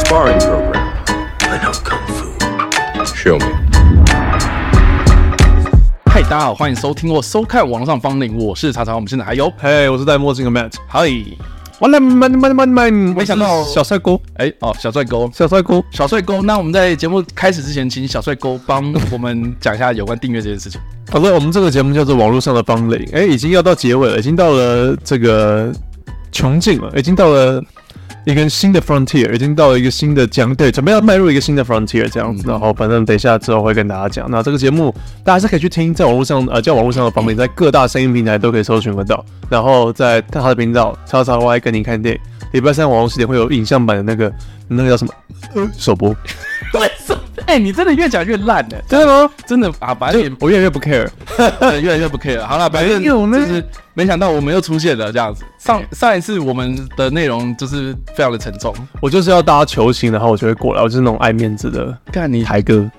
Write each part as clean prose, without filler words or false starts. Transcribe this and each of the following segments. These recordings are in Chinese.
sparring program. I know kung fu. Show me. 嗨，大家好，欢迎收听或收看网络上芳龄，我是查查，我们现在还有， 嘿，我是戴墨镜的 Matt。 嗨， 没想到小帅哥， 小帅哥， 小帅哥。 那我们在节目开始之前，请小帅哥帮我们讲一下有关订阅这件事情。 好的，我们这个节目叫做网络上的芳龄，已经要到结尾了，已经到了这个穷尽了，已经到了一个新的 frontier， 已经到了一个新的对，准备要迈入一个新的 frontier 这样子。然后反正等一下之后会跟大家讲。那这个节目大家还是可以去听，在网络上叫网络上的芳龄，在各大声音平台都可以搜寻得到。然后在他的频道叉叉 Y 跟你看电影，礼拜三晚上10点会有影像版的那个叫什么首播。 对，你真的越讲越烂了， 真的吗？ 真的啊，反正我越来越不 care， 越来越不 care。好了，反正就是没想到我们又出现了这样子。上一次我们的内容就是非常的沉重， 我就是要大家求情，然后我就会过来，我就是那种爱面子的干你台哥，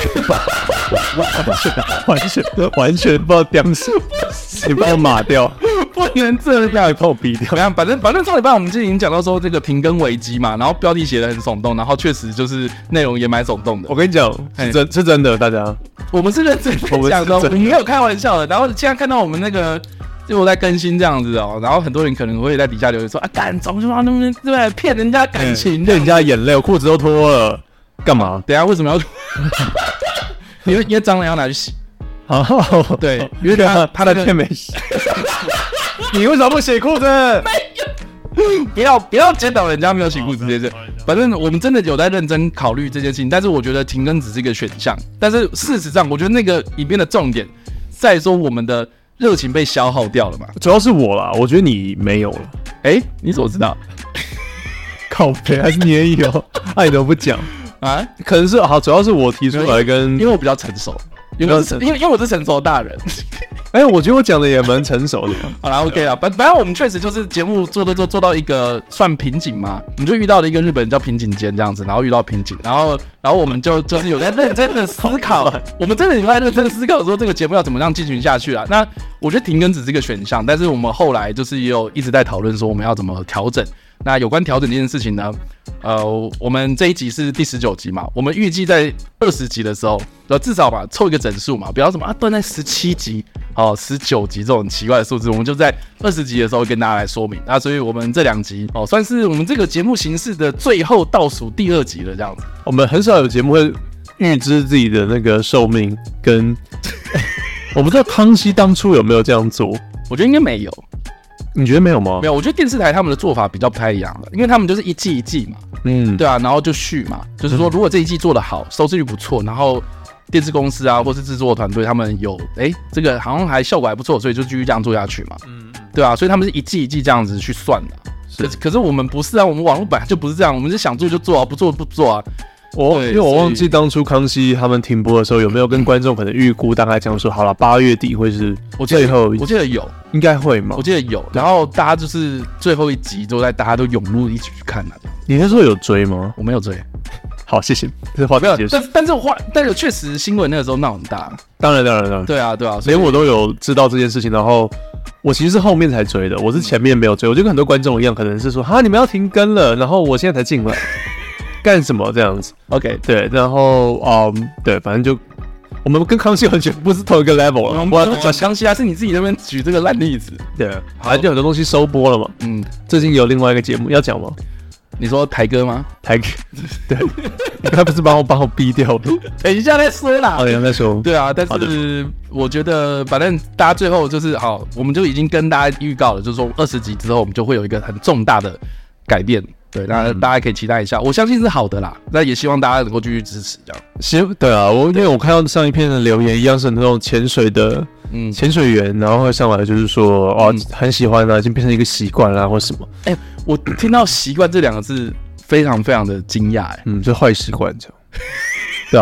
完全不知道讲什么，你帮我码掉。 不能这样，把我逼掉。反正上礼拜我们就已经讲到说这个停更危机嘛，然后标题写得很耸动，然后确实就是内容也蛮耸动的。 我跟你讲，是真的，大家， 我们是认真的讲的，我们没有开玩笑的。然后现在看到我们那个就我在更新这样子哦，然后很多人可能会在底下留言说啊，干总就让他们对骗人家感情， 骗人家眼泪，我裤子都脱了，干嘛？ 等一下为什么要脱？因为脏了要拿去洗。对，因为他的片没洗。你为什么不洗裤子？ 不要检讨人家没有洗裤子这件事。反正我们真的有在认真考虑这件事情，但是我觉得停更只是一个选项。但是事实上，我觉得那个影片的重点在说我们的热情被消耗掉了嘛。 主要是我啦，我觉得你没有了。 你怎么知道？ 靠北还是你也有？你怎么不讲啊？可能是好，主要是我提出来因为我比较成熟。因为我是成熟大人， 我觉得我讲的也蛮成熟的。 好啦 ，OK 啦，反正我们确实就是节目做到一个算瓶颈嘛，我们就遇到了一个日本人叫瓶颈间这样子，然后遇到瓶颈，然后我们就是有在认真的思考，我们真的有在认真的思考说这个节目要怎么样进行下去啦。那我觉得停更只是一个选项，但是我们后来就是也有一直在讨论说我们要怎么调整。那有关调整这件事情呢，我们这一集是第19集嘛，我们预计在20集的时候，至少吧凑一个整数嘛，不要什么断在17集、19集这种奇怪的数字，我们就在20集的时候跟大家来说明。那所以我们这2集算是我们这个节目形式的最后倒数第2集了，这样子。 我们很少有节目会预知自己的那个寿命跟，我不知道康熙当初有没有这样做， 我觉得应该没有。 你觉得没有吗？ 没有，我觉得电视台他们的做法比较不太一样的，因为他们就是一季一季嘛，对啊，然后就续嘛，就是说如果这一季做得好，收视率不错，然后电视公司啊或是制作团队他们有这个好像还效果还不错，所以就继续这样做下去嘛，对啊，所以他们是一季一季这样子去算的。可是我们不是啊，我们网络本来就不是这样，我们是想做就做啊，不做不做啊。 因为我忘记当初康熙他们停播的时候有没有跟观众可能预估大概这样说，好了，8月底会是最后一集， 我记得有， 应该会吗？ 我记得有，然后大家就是最后一集都在大家都涌入一起去看你那时候有追吗？ 我没有追。 好，谢谢。这话题结束。 但是确实新闻那个时候闹很大。 当然。 对啊， 连我都有知道这件事情，然后我其实是后面才追的，我是前面没有追。我就跟很多观众一样，可能是说你们要停更了，然后我现在才进来。干什么这样子 ？OK， 对，然后对，反正就我们跟康熙完全不是同一个 level 了。 我康熙是你自己那边举这个烂例子。 对，好像就很多东西收播了嘛。最近有另外一个节目要讲吗？ 你说台哥吗？ 台哥，对，你刚才不是帮我逼掉的？ 等一下再说啦。 等一下再说。对啊，但是我觉得反正大家最后就是好，我们就已经跟大家预告了，就是说20集之后我们就会有一个很重大的改变。对，那大家可以期待一下，我相信是好的啦。那也希望大家能够继续支持这样。 对啊，因为我看到上一篇的留言一样是那种潜水的潜水员，然后会上来就是说很喜欢啊，已经变成一个习惯啦或什么。 我听到习惯这2个字非常非常的惊讶就坏习惯这样。对啊，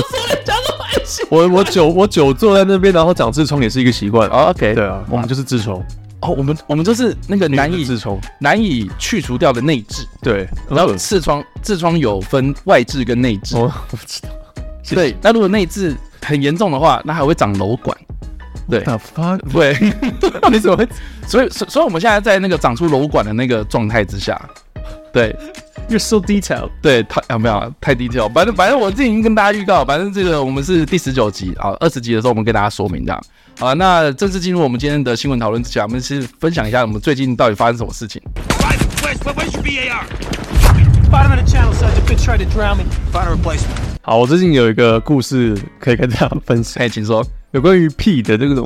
我久坐在那边，然后长痔疮也是一个习惯。 OK， 对啊，我们就是痔疮。 我们就是那个难以去除掉的内痔。对，然后痔疮有分外痔跟内痔。我不知道。对，那如果内痔很严重的话，那还会长瘘管。对，对，你怎么会？所以我们现在在那个长出瘘管的那个状态之下， 对。 You're so detailed。 对，没有太 detail， 反正我自己已经跟大家预告，反正这个我们是第19集啊，20集的时候我们跟大家说明这样。好，那正式进入我们今天的新闻讨论之前，我们是分享一下我们最近到底发生什么事情。 Where's your BAR? Bottom of the channel, Sergeant. Bitch tried to drown me. Find a replacement. 好，我最近有一个故事可以跟大家分享， 请说， 有关于屁的这种。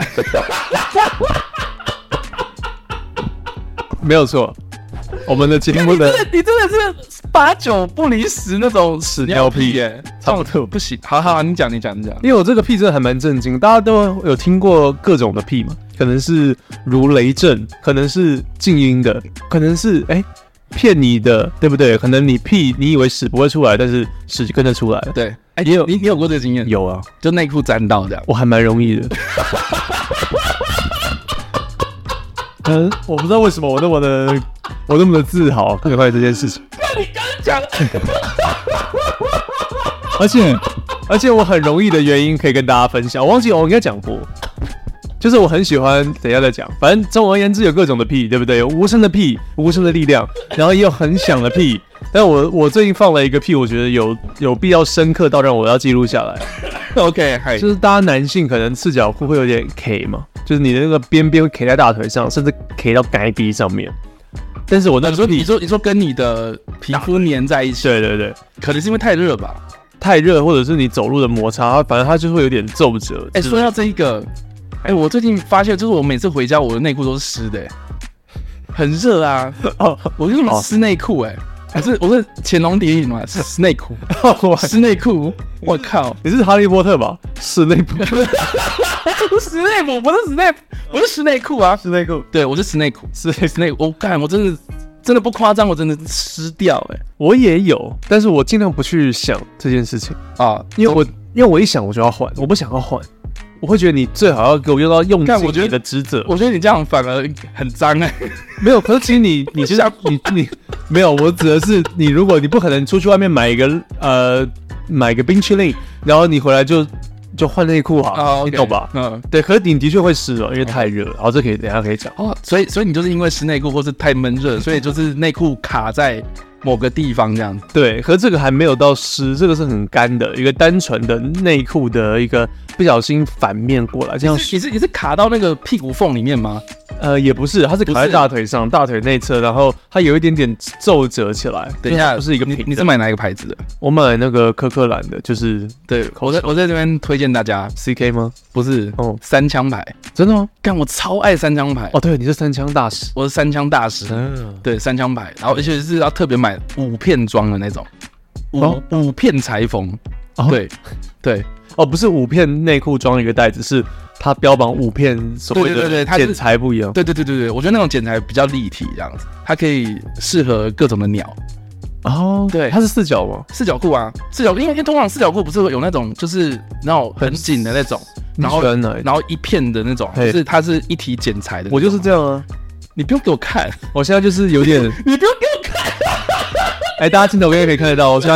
没有错，我们的节目的你真的是8、9不离10那种屎尿屁耶， 差不多不行。好，你讲。 因为我这个屁真的还蛮震惊，大家都有听过各种的屁嘛，可能是如雷震，可能是静音的，可能是骗你的，对不对？可能你屁你以为屎不会出来，但是屎就跟着出来了。 对，你有过这个经验？ 有啊， 就内裤沾到这样， 我还蛮容易的。我不知道为什么我那么的自豪有关于这件事情。 你刚讲， 而且我很容易的原因可以跟大家分享，我忘记我应该讲过，就是我很喜欢，等一下再讲。反正总而言之有各种的屁，对不对？有无声的屁，无声的力量，然后也有很响的屁。但我最近放了一个屁，我觉得有必要深刻到让我要记录下来。 OK， 就是大家男性可能赤脚裤会有点 K 嘛，就是你的那个边边会 K 在大腿上，甚至 K 到该逼上面。但是我那个你说跟你的皮肤粘在一起， 对， 可能是因为太热吧， 太热或者是你走路的摩擦，反正它就会有点皱褶。 说到这一个，我最近发现，就是我每次回家，我的内裤都是湿的，很热啊。我用湿内裤，我是潜龙谍影嘛，湿内裤，湿内裤，我靠， 你是哈利波特吧？室内裤， 室内裤不是室内，我是室内裤啊， 室内裤， 对，我是室内裤，室内，我干，我真的不夸张，我真的湿掉， 我也有，但是我尽量不去想这件事情啊，因为我一想我就要换，我不想要换。我会觉得你最好要给我用尽你的职责。 我觉得你这样反而很脏没有，可是其实你其实你没有，我指的是你，如果你不可能出去外面买一个冰淇淋，然后你回来就换内裤好，你懂吧？对。可是你的确会湿了，因为太热了。然后这等一下可以讲。 所以你就是因为湿内裤或是太闷热，所以就是内裤卡在某个地方这样子。 对，可是这个还没有到湿，这个是很干的一个单纯的内裤的一个不小心反面过来，这样你是卡到那个屁股缝里面吗？ 也不是，它是卡在大腿上，大腿内侧，然后它有一点点皱褶起来。 等一下， 不是一个平。 你是买哪一个牌子的？ 我买那个科克兰的，就是对，我在这边推荐大家 CK 吗？ 不是，三枪牌。 真的吗？ 干，我超爱三枪牌。 对，你是三枪大使， 我是三枪大使。对，三枪牌，然后而且是要特别买5片装的那种，5片裁缝。对。 不是5片内裤装一个袋子，是它标榜5片所谓的剪裁不一样。 对，我觉得那种剪裁比较立体，这样子，它可以适合各种的鸟。对， 它是4角吗 ？4角裤啊，4角，因为通常4角裤不是有那种就是那种很紧的那种，然后一片的那种，就是它是一体剪裁的。 我就是这样啊， 你不用给我看， 我现在就是有点， 你不用给我看。 大家镜头应该可以看得到，我现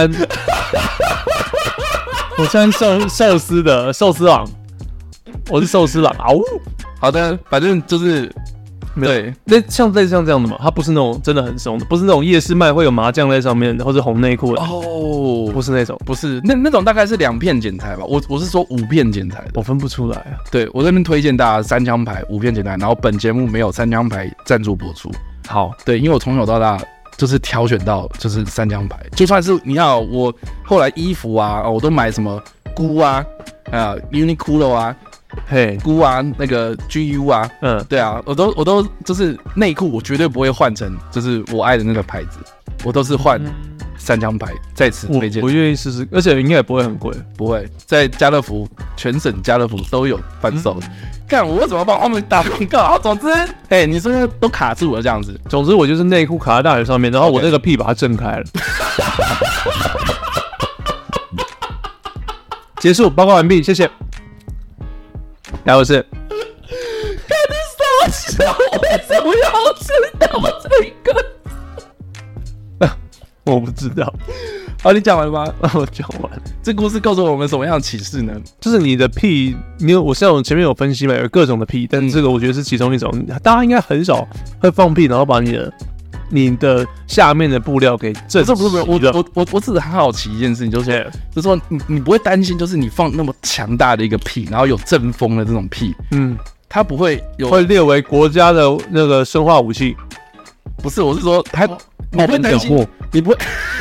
在寿司郎，我是寿司郎啊！ 好的，反正就是对， 类似这样的嘛，它不是那种真的很松的，不是那种夜市卖会有麻酱在上面的，或是红内裤的不是那种， 不是那种大概是2片剪裁吧，我是说5片剪裁的， 我分不出来啊。 对，我这边推荐大家三枪牌5片剪裁，然后本节目没有三枪牌赞助播出。 好， 对，因为我从小到大就是挑选到就是三枪牌，就算是你看我后来衣服啊，我都买什么菇啊Uniqlo 啊，菇啊那个 GU 啊，对啊，我都就是内裤，我绝对不会换成就是我爱的那个牌子，我都是换三枪牌。在此推荐， 我愿意试试，而且应该也不会很贵， 不会，在家乐福全省家乐福都有贩售。看我为什么帮他们打广告？总之，你说都卡住了这样子。 总之，我就是内裤卡在大腿上面，然后我那个屁把它震开了。结束，报告完毕，谢谢。来，我是。 看你什么？我为什么要知道这个？ 我不知道。 好，你讲完了吗？ 我讲完。 这故事告诉我们什么样的启示呢？ 就是你的屁，我像我前面有分析嘛，有各种的屁，但这个我觉得是其中一种。大家应该很少会放屁，然后把你的你的下面的布料给震不是， 熄了。 我只是很好奇一件事情，就是说你不会担心，就是你放那么强大的一个屁，然后有阵风的这种屁，它不会会列为国家的那个生化武器。 不是，我是说你不会担心，你不会。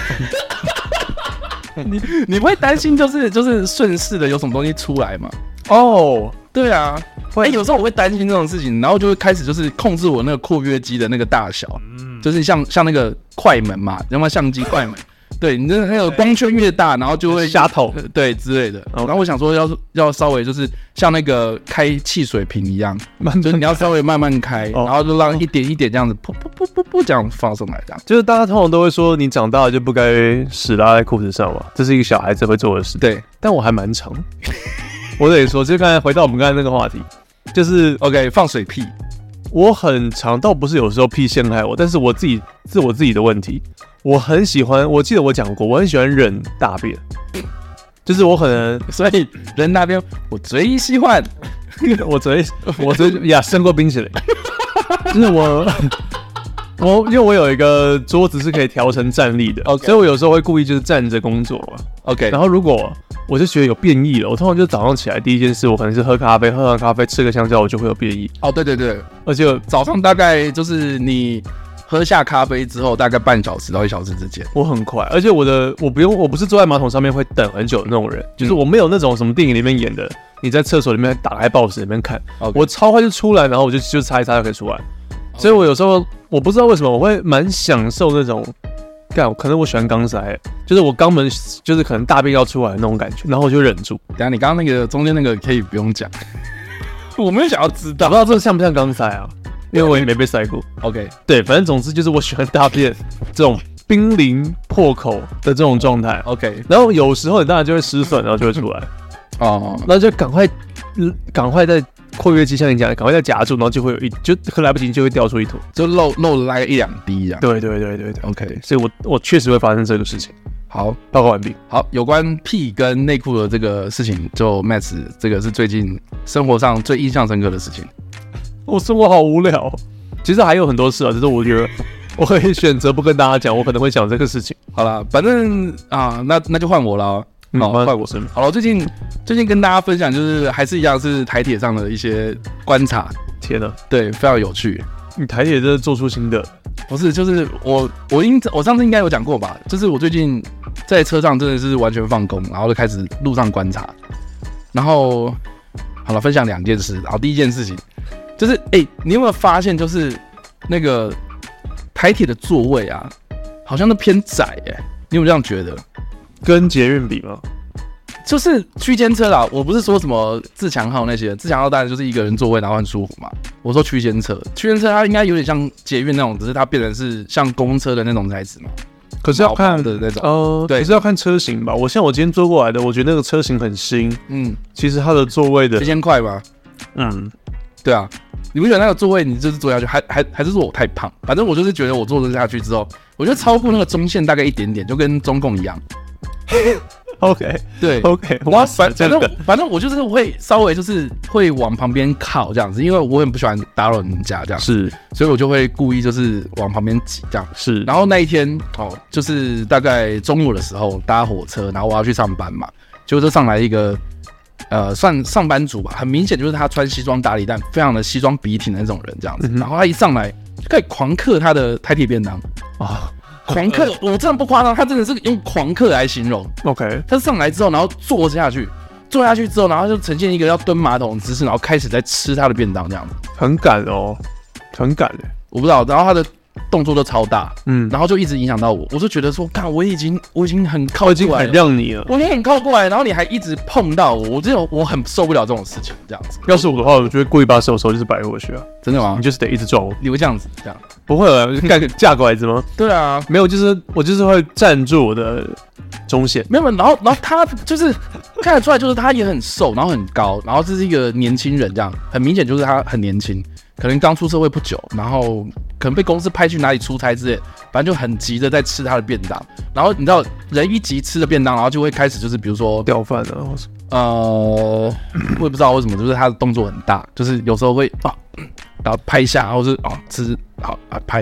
你不会担心就是顺势的有什么东西出来吗？ 哦， 对啊，有时候我会担心这种事情，然后就会开始就是控制我那个括约肌的那个大小，就是像那个快门嘛，有没有相机快门？对，你那个光圈越大，然后就会瞎透， 对之类的。然后我想说要稍微就是像那个开汽水瓶一样，就是你要稍微慢慢开，然后就让一点一点这样子噗这样放上来，这样。 就是大家通常都会说你长大了就不该屎拉在裤子上嘛，这是一个小孩子会做的事。 对， 但我还蛮长。我得说，就刚才回到我们刚才那个话题，就是 OK 放水屁。 我很长，倒不是有时候屁陷害我，但是我自己的问题。我很喜欢，我记得我讲过，我很喜欢忍大便，就是我可能， 所以人那边我最喜欢， 我最呀胜过冰淇淋，就是我因为我有一个桌子是可以调成站立的， 所以我有时候会故意就是站着工作嘛 ，OK， 然后如果我就觉得有变异了，我通常就早上起来第一件事，我可能是喝咖啡，喝完咖啡吃个香蕉，我就会有变异。 哦，对， 而且早上大概就是你喝下咖啡之后，大概半小时到1小时之间， 我很快，而且我不是坐在马桶上面会等很久的那种人，就是我没有那种什么电影里面演的，你在厕所里面打开报纸里面看，我超快就出来，然后我就擦一擦就可以出来。所以我有时候我不知道为什么我会蛮享受那种，可能我喜欢肛塞，就是我肛门就是可能大便要出来的那种感觉，然后我就忍住。 等一下你刚刚那个中间那个可以不用讲，我没有想要知道， 不知道这像不像肛塞啊？因为我也没被塞过。 OK， 对，反正总之就是我喜欢大便这种濒临破口的这种状态。 OK， 然后有时候你当然就会失损，然后就会出来。 哦， 那就赶快在括约肌像你讲的，赶快再夹住，然后就会有就喝来不及就会掉出一坨， 就漏了大概1-2滴这样。 对 OK， 所以我确实会发生这个事情。 好， 报告完毕。 好，有关屁跟内裤的这个事情，就 Max 这个是最近生活上最印象深刻的事情。 我生活好无聊，其实还有很多事啊，只是我觉得我会选择不跟大家讲，我可能会讲这个事情。 好啦，反正啊，那就换我了。好，换我。好了，最近跟大家分享，就是还是一样是台铁上的一些观察。 天哪， 对，非常有趣。 你台铁真的做出新的？ 不是，就是我上次应该有讲过吧？就是我最近在车上真的是完全放空，然后就开始路上观察。然后好了，分享2件事。然后第一件事情就是，你有没有发现，就是那个台铁的座位啊，好像都偏窄你有没有这样觉得？ 跟捷运比吗？ 就是区间车啦，我不是说什么自强号那些，自强号当然就是一个人座位然后很舒服嘛。我说区间车它应该有点像捷运那种，只是它变成是像公车的那种材质嘛。 可是要看的那种， 对，可是要看车型吧。我今天坐过来的，我觉得那个车型很新，其实它的座位的时间快吗？对啊，你不觉得那个座位你就是坐下去，还是说我太胖？反正我就是觉得我坐得下去之后，我觉得超过那个中线大概一点点，就跟中共一样。 OK， 对 ，OK， 反正我就是会稍微就是会往旁边靠这样子，因为我很不喜欢打扰人家这样， 是， 所以我就会故意就是往旁边挤这样， 是。 然后那一天就是大概中午的时候搭火车，然后我要去上班嘛，结果就上来一个算上班族吧，很明显就是他穿西装打领带，非常的西装笔挺的那种人这样子，然后他一上来就开始狂嗑他的台铁便当啊。狂嗑，我真的不夸张，他真的是用狂嗑来形容。 OK， 他上来之后，然后坐下去之后，然后就呈现一个要蹲马桶的姿势，然后开始在吃他的便当这样子。 很赶哦，很赶我不知道，然后他的动作都超大，然后就一直影响到我，我就觉得说，看我已经很靠过来了， 我已经很让你了， 我已经很靠过来，然后你还一直碰到我，我很受不了这种事情，这样子。 要是我的话，我就会故意把手就是摆过去啊。 真的吗？ 你就是得一直撞我， 你会这样子这样？ 不会啊，架拐子吗？ 对啊， 没有，我就是会站住我的中线， 没有，然后他就是看得出来，就是他也很瘦，然后很高，然后这是一个年轻人，这样很明显就是他很年轻，可能刚出社会不久，然后可能被公司派去哪里出差之类，反正就很急的在吃他的便当。然后你知道，人一急吃的便当，然后就会开始就是比如说掉饭啊， 我也不知道为什么，就是他的动作很大，就是有时候会然后拍一下，然后是吃好拍，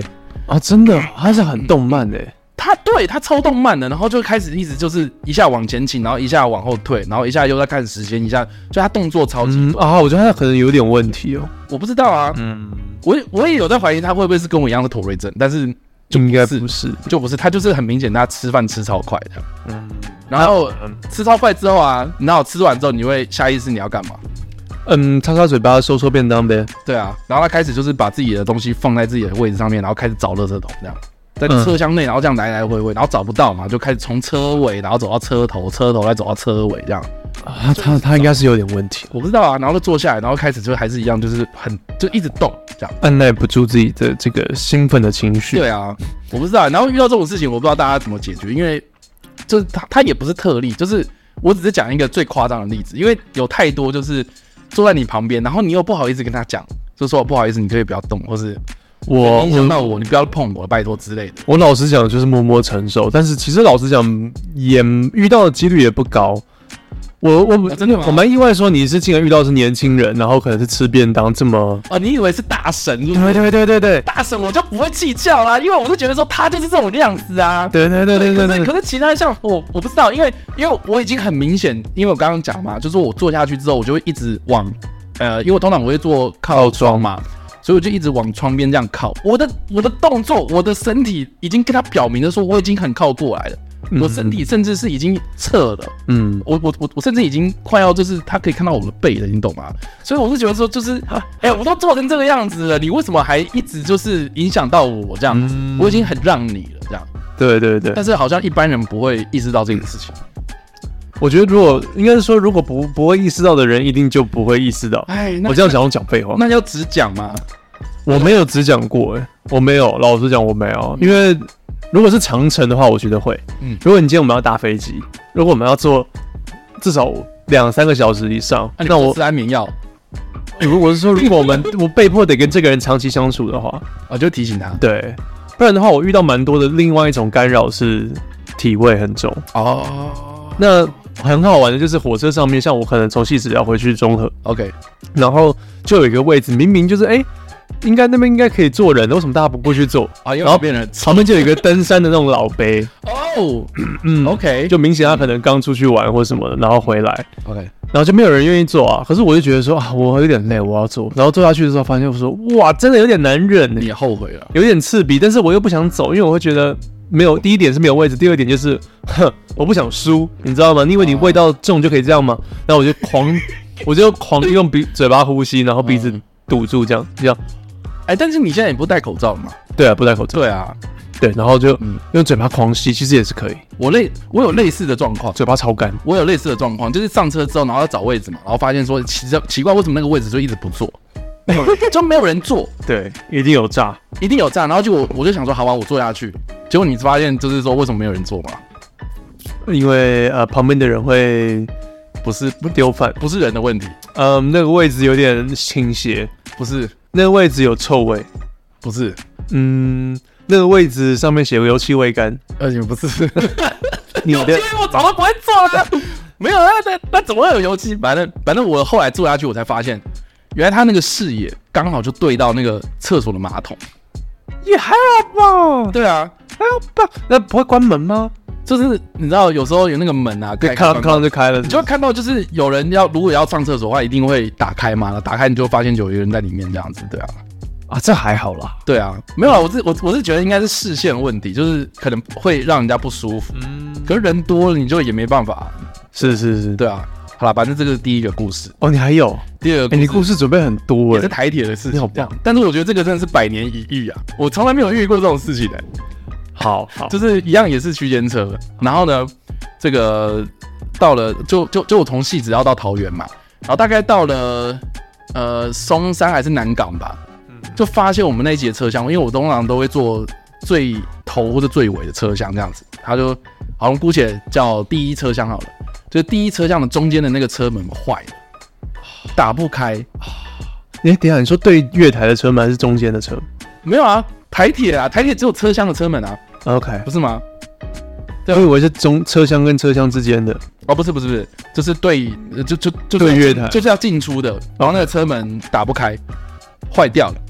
啊，真的，它是很动漫的。 他超动漫的，然后就开始一直就是一下往前倾，然后一下往后退，然后一下又在看时间，一下就他动作超级我觉得他可能有点问题哦。 我不知道啊，我也有在怀疑他会不会是跟我一样的妥瑞症，但是应该不是， 他就是很明显他吃饭吃超快的，然后吃超快之后啊，然后吃完之后你会下意识你要干嘛？ 擦擦嘴巴，收收便当呗。 对啊，然后他开始就是把自己的东西放在自己的位置上面，然后开始找垃圾桶这样。在车厢内，然后这样来来回回，然后找不到嘛，就开始从车尾，然后走到车头，车头再走到车尾这样。 他应该是有点问题， 我不知道啊。然后就坐下来，然后开始就还是一样，就是就一直动这样， 按耐不住自己的这个兴奋的情绪。 对啊，我不知道。然后遇到这种事情，我不知道大家怎么解决，因为就是他也不是特例，就是我只是讲一个最夸张的例子，因为有太多就是坐在你旁边，然后你又不好意思跟他讲，就说不好意思，你可以不要动，或是。影响到我，你不要碰我，拜托之类的。 我老实讲，就是默默承受。但是其实老实讲，也遇到的几率也不高。 真的吗？ 我蛮意外，说你是竟然遇到的是年轻人，然后可能是吃便当这么你以为是大神？ 对， 大神我就不会计较啦，因为我就觉得说他就是这种样子啊。 对。 可是其他像我不知道，因为我已经很明显，因为我刚刚讲嘛，就是我坐下去之后，我就会一直往因为我通常我会坐靠窗嘛。所以我就一直往窗边这样靠，我的动作，我的身体已经跟他表明了说我已经很靠过来了，我身体甚至是已经侧了，我甚至已经快要就是他可以看到我的背了，你懂吗？所以我是觉得说就是我都做成这个样子了，你为什么还一直就是影响到我这样？我已经很让你了这样。 对。 但是好像一般人不会意识到这个事情。 我觉得应该是说，如果不会意识到的人，一定就不会意识到。我这样讲废话。 那要只讲吗？ 我没有只讲过，我没有。老实讲，我没有。因为如果是长程的话，我觉得会。如果你今天我们要搭飞机，如果我们要坐至少2-3个小时以上， 那我吃安眠药。 如果是说，如果我被迫得跟这个人长期相处的话， 就提醒他。 对，不然的话，我遇到蛮多的另外一种干扰是体味很重。那很好玩的就是火车上面，像我可能从汐止要回去中和 ，OK， 然后就有一个位置，明明就是那边应该可以坐人，为什么大家不过去坐？ 然后旁边就有一个登山的那种老杯 ，OK， 就明显他可能刚出去玩或什么的，然后回来 ，OK， 然后就没有人愿意坐啊。可是我就觉得说我有点累，我要坐。然后坐下去的时候，发现我说哇，真的有点难忍， 你也后悔了， 有点刺鼻，但是我又不想走，因为我会觉得。没有，第一点是没有位置，第二点就是我不想输，你知道吗？你以为你味道重就可以这样吗？然后我就狂用嘴巴呼吸，然后鼻子堵住这样。 但是你现在也不戴口罩嘛？ 对啊，不戴口罩。 对啊， 对，然后就用嘴巴狂吸，其实也是可以。 我有类似的状况， 嘴巴超干。 我有类似的状况，就是上车之后，然后要找位置嘛，然后发现说奇怪，为什么那个位置就一直不坐？就没有人坐， 对，一定有诈， 然后我就想说，好吧，我坐下去。结果你发现就是说，为什么没有人坐嘛？ 因为旁边的人会不丢饭， 不是人的问题。 那个位置有点倾斜， 不是那个位置有臭味， 不是。 那个位置上面写油漆未干， 不是。 油漆我早都不会坐了。没有，那怎么会有油漆？反正我后来坐下去，我才发现。原来他那个视野刚好就对到那个厕所的马桶， 也还好吧？ 对啊， 还好吧？那不会关门吗？ 就是你知道，有时候有那个门啊， 对，看到就开了， 你就会看到，就是有人如果要上厕所的话，一定会打开嘛，打开你就发现有人在里面这样子，对啊。 这还好啦。 对啊，没有啦，我是觉得应该是视线问题，就是可能会让人家不舒服。可是人多了，你就也没办法。 是， 对啊。好啦，反正这个是第一个故事。 你还有第二个故事？ 你故事准备很多也是台铁的事情。 你好棒！ 但是我觉得这个真的是百年一遇啊，我从来没有遇过这种事情的。 好， 就是一样也是区间车，然后呢，这个到了就我从汐止要到桃园嘛，然后大概到了松山还是南港吧，就发现我们那一节车厢，因为我通常都会坐最头或者最尾的车厢这样子，他就好像姑且叫第一车厢好了。就是第一车厢的中间的那个车门坏了，打不开。 等一下，你说对月台的车门还是中间的车？ 没有啊，台铁只有车厢的车门啊。 OK， 不是吗？ 对，我以为是车厢跟车厢之间的。 不是，就是对，就对月台， 就是要进出的。然后那个车门打不开，坏掉了。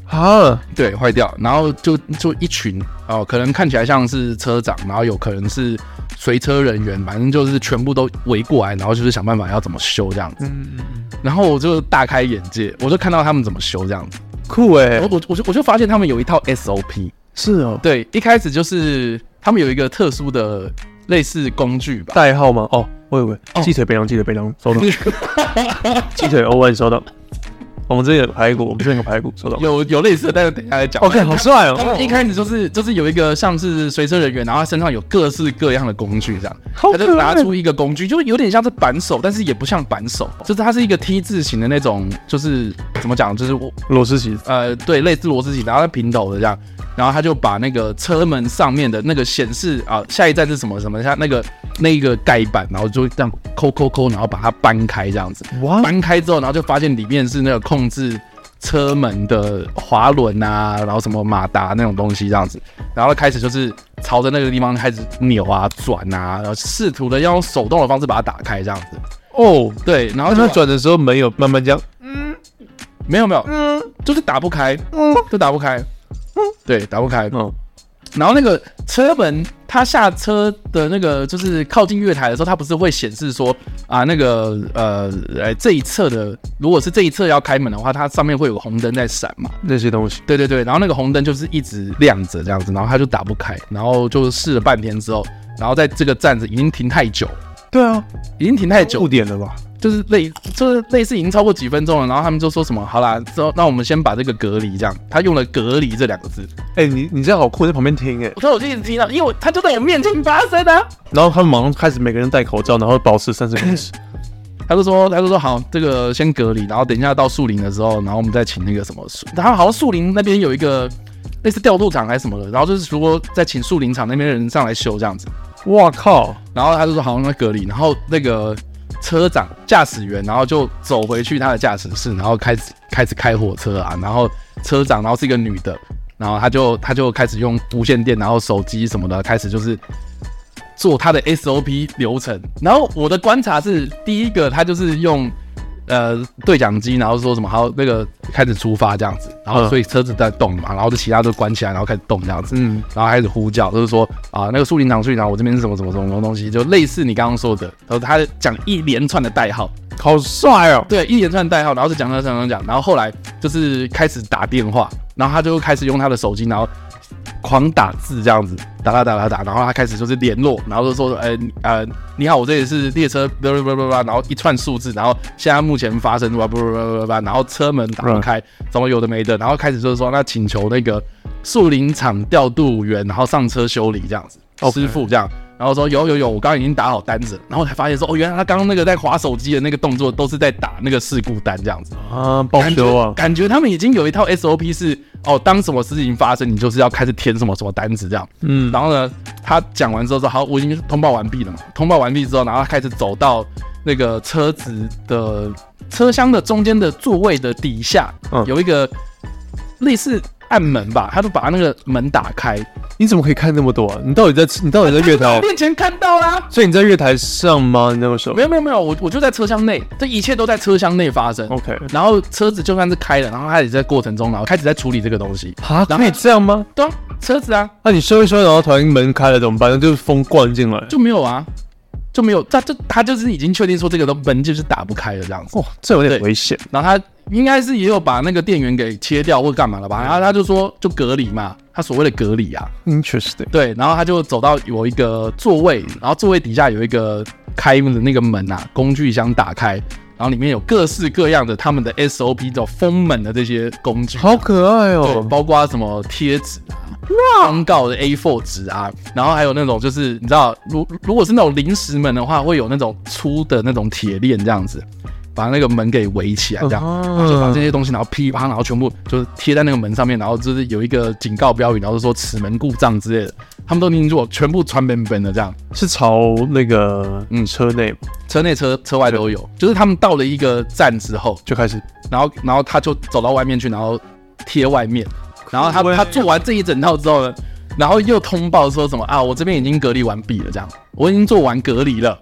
啊， 对，坏掉，然后就一群可能看起来像是车长，然后有可能是随车人员，反正就是全部都围过来，然后就是想办法要怎么修这样子。然后我就大开眼界，我就看到他们怎么修这样子， 酷我就发现他们有一套 SOP。 是哦， 对，一开始就是他们有一个特殊的类似工具吧， 代号吗？哦，我以为鸡腿北凉，收到。鸡腿欧文收到。我们这个排骨，我们这个排骨收到。 有类似的，但是等一下再讲。 OK， 好帅哦！ 他们一开始就是有一个像是随车人员，然后他身上有各式各样的工具，这样，他就拿出一个工具，就有点像是扳手，但是也不像扳手，就是它是一个 T 字形的那种，就是怎么讲，就是螺丝起子， 对，类似螺丝起子，然后它平头的这样，然后他就把那个车门上面的那个显示下一站是什么什么，像那个盖板，然后就这样抠，然后把它搬开这样子。搬开之后，然后就发现里面是那个控制车门的滑轮啊，然后什么马达那种东西这样子。然后开始就是朝着那个地方开始扭啊转啊，然后试图的要用手动的方式把它打开这样子。哦，对，然后他转的时候门有慢慢这样， 没有，就是打不开，就打不开，对，打不开。然后那个车门，它下车的那个就是靠近月台的时候，它不是会显示说那个这一侧的，如果是这一侧要开门的话，它上面会有个红灯在闪嘛， 那些东西。 对，然后那个红灯就是一直亮着这样子，然后它就打不开，然后就试了半天之后，然后在这个站子已经停太久。对啊，已经停太久， 误点了吧？ 就是类似已经超过几分钟了，然后他们就说什么好啦，那我们先把这个隔离这样，他用了隔离这2个字。 你这样好酷，在旁边听我就一直听到，因为他就在我面前发生啊。 然后他们马上开始每个人戴口罩，然后保持30公尺。 他就说好，这个先隔离，然后等一下到树林的时候，然后我们再请那个什么，然后好像树林那边有一个类似调度厂还是什么的，然后就是如果再请树林厂那边的人上来修这样子。哇靠！然后他就说好，那隔离，然后那个车长驾驶员，然后就走回去他的驾驶室，然后开始开火车啊，然后车长，然后是一个女的，然后他就开始用无线电，然后手机什么的，开始就是做他的 SOP 流程。然后我的观察是，第一个他就是用对讲机，然后说什么好，那个开始出发这样子，然后所以车子在动嘛，然后就其他都关起来，然后开始动这样子，然后开始呼叫，就是说那个树林长，我这边是什么东西，就类似你刚刚说的，然后他讲一连串的代号，好帅哦，对，一连串的代号，然后就讲，然后后来就是开始打电话，然后他就开始用他的手机，然后狂打字这样子，打，然后他开始就是联络，然后就说，你好，我这里是列车，然后一串数字，然后现在目前发生，然后车门打不开，怎么有的没的，然后开始就是说，那请求那个树林场调度员，然后上车修理这样子，师傅这样。然后说有，我刚刚已经打好单子，然后才发现说原来他刚刚那个在滑手机的那个动作都是在打那个事故单这样子报修啊，感觉他们已经有一套 SOP 是当什么事情发生，你就是要开始填什么单子这样，然后呢，他讲完之后说好，我已经通报完毕了嘛，通报完毕之后，然后他开始走到那个车子的车厢的中间的座位的底下，有一个类似暗门吧，他就把那个门打开。 你怎么可以看那么多啊？你到底在月台？ 面前看到啦。 所以你在月台上吗？你那个时候？ 没有，我就在车厢内，这一切都在车厢内发生。 OK。然后车子就算是开了，然后他也在过程中，然后开始在处理这个东西。 然后可以这样吗？ 对啊，车子啊。 那你修一修，然后突然门开了怎么办？就是风灌进来。 就没有啊。就没有，他就是已经确定说这个门就是打不开了这样子。 这有点危险。 然后他应该是也有把那个电源给切掉或干嘛了吧？然后他就说就隔离嘛，他所谓的隔离啊。 Interesting。 对，然后他就走到有一个座位，然后座位底下有一个开的那个门啊，工具箱打开，然后里面有各式各样的他们的 SOP 的封门的这些工具。 好可爱哦， 包括什么贴纸啊。公告的 A4 纸啊，然后还有那种就是你知道，如果是那种临时门的话，会有那种粗的那种铁链这样子，把那个门给围起来，这样，就把这些东西，然后噼啪，然后全部就是贴在那个门上面，然后就是有一个警告标语，然后说此门故障之类的，他们都听过，全部传本的这样。 是朝那个车内吗？ 车内车外都有，就是他们到了一个站之后就开始， 然后他就走到外面去，然后贴外面。然后他做完这一整套之后呢，然后又通报说什么我这边已经隔离完毕了，这样我已经做完隔离了，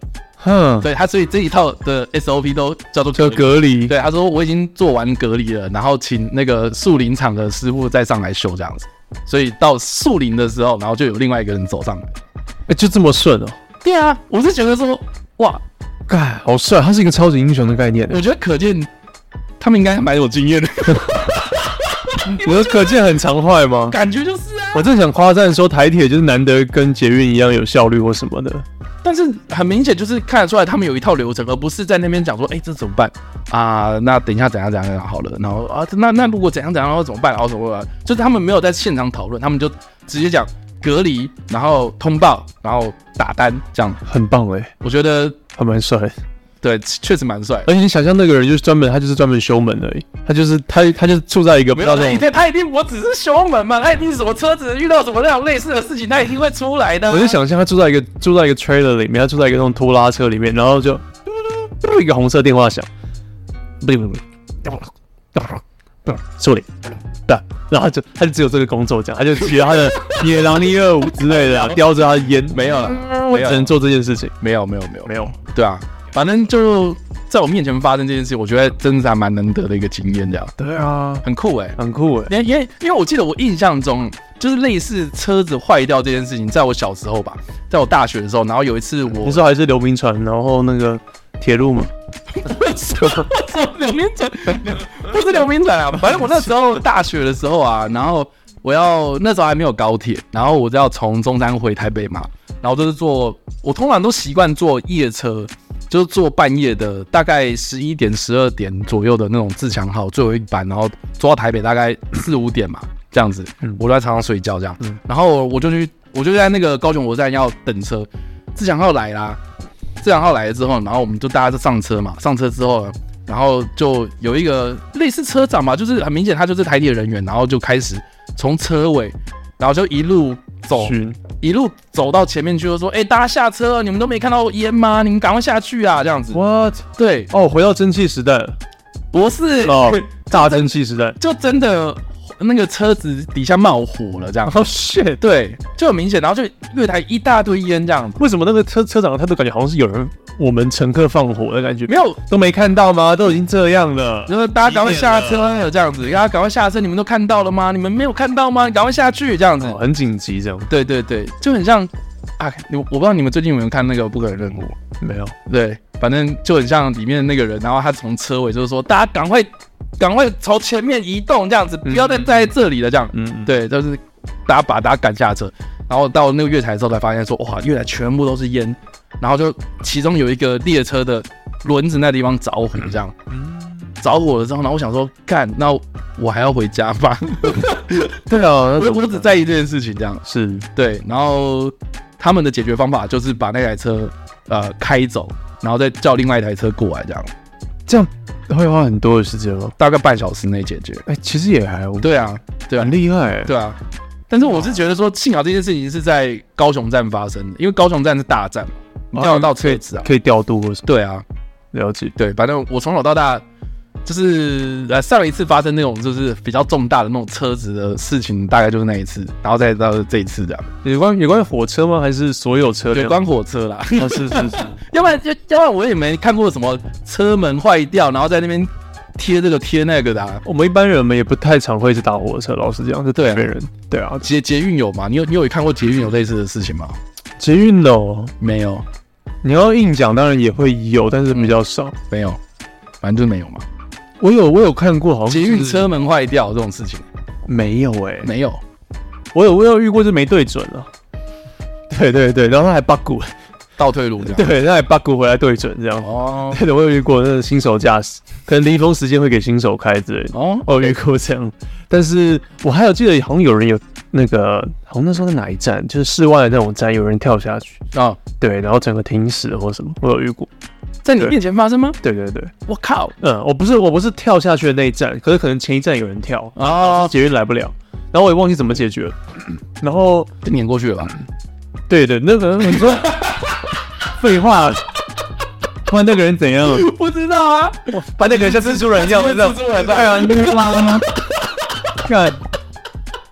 对他，所以这一套的 SOP 都叫做隔离。 对，他说我已经做完隔离了，然后请那个树林场的师傅再上来修这样子。所以到树林的时候，然后就有另外一个人走上来， 就这么顺哦。 对啊，我是觉得说，哇， 干好帅，他是一个超级英雄的概念。 我觉得可见他们应该蛮有经验的。 你说可见很常坏吗？ 感觉就是啊。 我正想夸赞说台铁就是难得跟捷运一样有效率或什么的。 但是很明显就是看得出来他们有一套流程，而不是在那边讲说，这怎么办啊？那等一下怎样好了，然后啊，那如果怎样然后怎么办？然后什么？就是他们没有在现场讨论，他们就直接讲隔离，然后通报，然后打单这样， 很棒我觉得还蛮帅。 对，确实蛮帅。 而且你想象那个人就是他就是专门修门而已，他就是处在一个不知道他一定不只是修门嘛，他一定是什么车子遇到什么那种类似的事情，他一定会出来的。 我就想象他住在一个 trailer 里面，他住在一个那种拖拉车里面，然后就一个红色电话响，不，处理，然后他就只有这个工作讲，他就骑他的野狼225之类的，叼着他的烟， 没有了， 我只能做这件事情， 没有，对啊。反正就在我面前发生这件事，我觉得真的还蛮难得的一个经验，这样。 对啊， 很酷很酷因为我记得我印象中就是类似车子坏掉这件事情，在我小时候吧，在我大学的时候，然后有一次你说还是刘铭传，然后那个铁路嘛？ 刘铭传不是刘铭传啊，反正我那时候大学的时候啊，然后那时候还没有高铁，然后我就要从中山回台北嘛，然后就是我通常都习惯坐夜车。就是坐半夜的，大概11点、12点左右的那种自强号最后一班，然后坐到台北大概4、5点嘛，这样子，我都在床上睡觉这样，然后我就在那个高雄火车站要等车，自强号来啦，自强号来了之后，然后我们就大家就上车嘛，上车之后，然后就有一个类似车长嘛，就是很明显他就是台铁人员，然后就开始从车尾，然后就一路走到前面去，就说：“大家下车了，你们都没看到烟吗？你们赶快下去啊！”这样子。 What？ 对， 回到蒸汽时代了。 不是大蒸汽时代， 就真的那个车子底下冒火了，这样。 shit！ 对，就很明显，然后就月台一大堆烟这样。 为什么那个车长他都感觉好像是有人我们乘客放火的感觉？ 没有， 都没看到吗？都已经这样了， 就是大家赶快下车，有这样子，大家赶快下车，你们都看到了吗？你们没有看到吗？你赶快下去，这样子， 很紧急这样。 对，就很像啊，我不知道你们最近有没有看那个《不可能任务》？ 没有。对， 反正就很像里面的那个人，然后他从车尾就是说，大家赶快朝前面移动，这样子，不要再站在这里了，这样。对，就是大家赶下车，然后到那个月台之后才发现说，哇，月台全部都是烟，然后就其中有一个列车的轮子那地方着火，这样。着火了之后，然后我想说，干，那我还要回家吗？ 对啊， 我只在意这件事情，这样是对。然后他们的解决方法就是把那台车开走，然后再叫另外一台车过来， 这样会花很多的时间吗？ 大概半小时内解决。 其实也还对啊， 很厉害。 对啊，但是我是觉得说，幸好这件事情是在高雄站发生的，因为高雄站是大站，你调得到车子啊， 可以调度或什么。 对啊， 了解。 对，反正我从小到大。就是上一次发生那种就是比较重大的那种车子的事情，大概就是那一次，然后再到这一次这样。 有关于火车吗？还是所有车？ 有关火车啦。 是。 要不然我也没看过什么车门坏掉，然后在那边贴这个贴那个的啊。 我们一般人也不太常会去打火车，老实讲，是对人。对啊， 捷运有吗？你有看过捷运有类似的事情吗？ 捷运的哦， 没有。 你要硬讲，当然也会有，但是比较少。 没有，反正就是没有嘛。 我有看过，好像捷运车门坏掉这种事情， 没有没有。 我有遇过，就没对准了。对，然后他还 bug 倒退路这样。 对，他还 bug 回来对准这样。 哦， 对的，我有遇过那个新手驾驶，可能离峰时间会给新手开之类的。我有遇过这样，但是我还有记得好像有人有那个，好像那时候在哪一站，就是室外的那种站，有人跳下去对，然后整个停驶或什么，我有遇过。 在你面前发生吗？ 对， 我靠！ 我不是跳下去的那一站，可能前一站有人跳捷运来不了，然后我也忘记怎么解决了，然后就碾过去了吧？ 对，那个你说废话，不然那个人怎样？ 不知道啊， 把那个人像蜘蛛人一样， 蜘蛛人， 哎呀，你干嘛？看，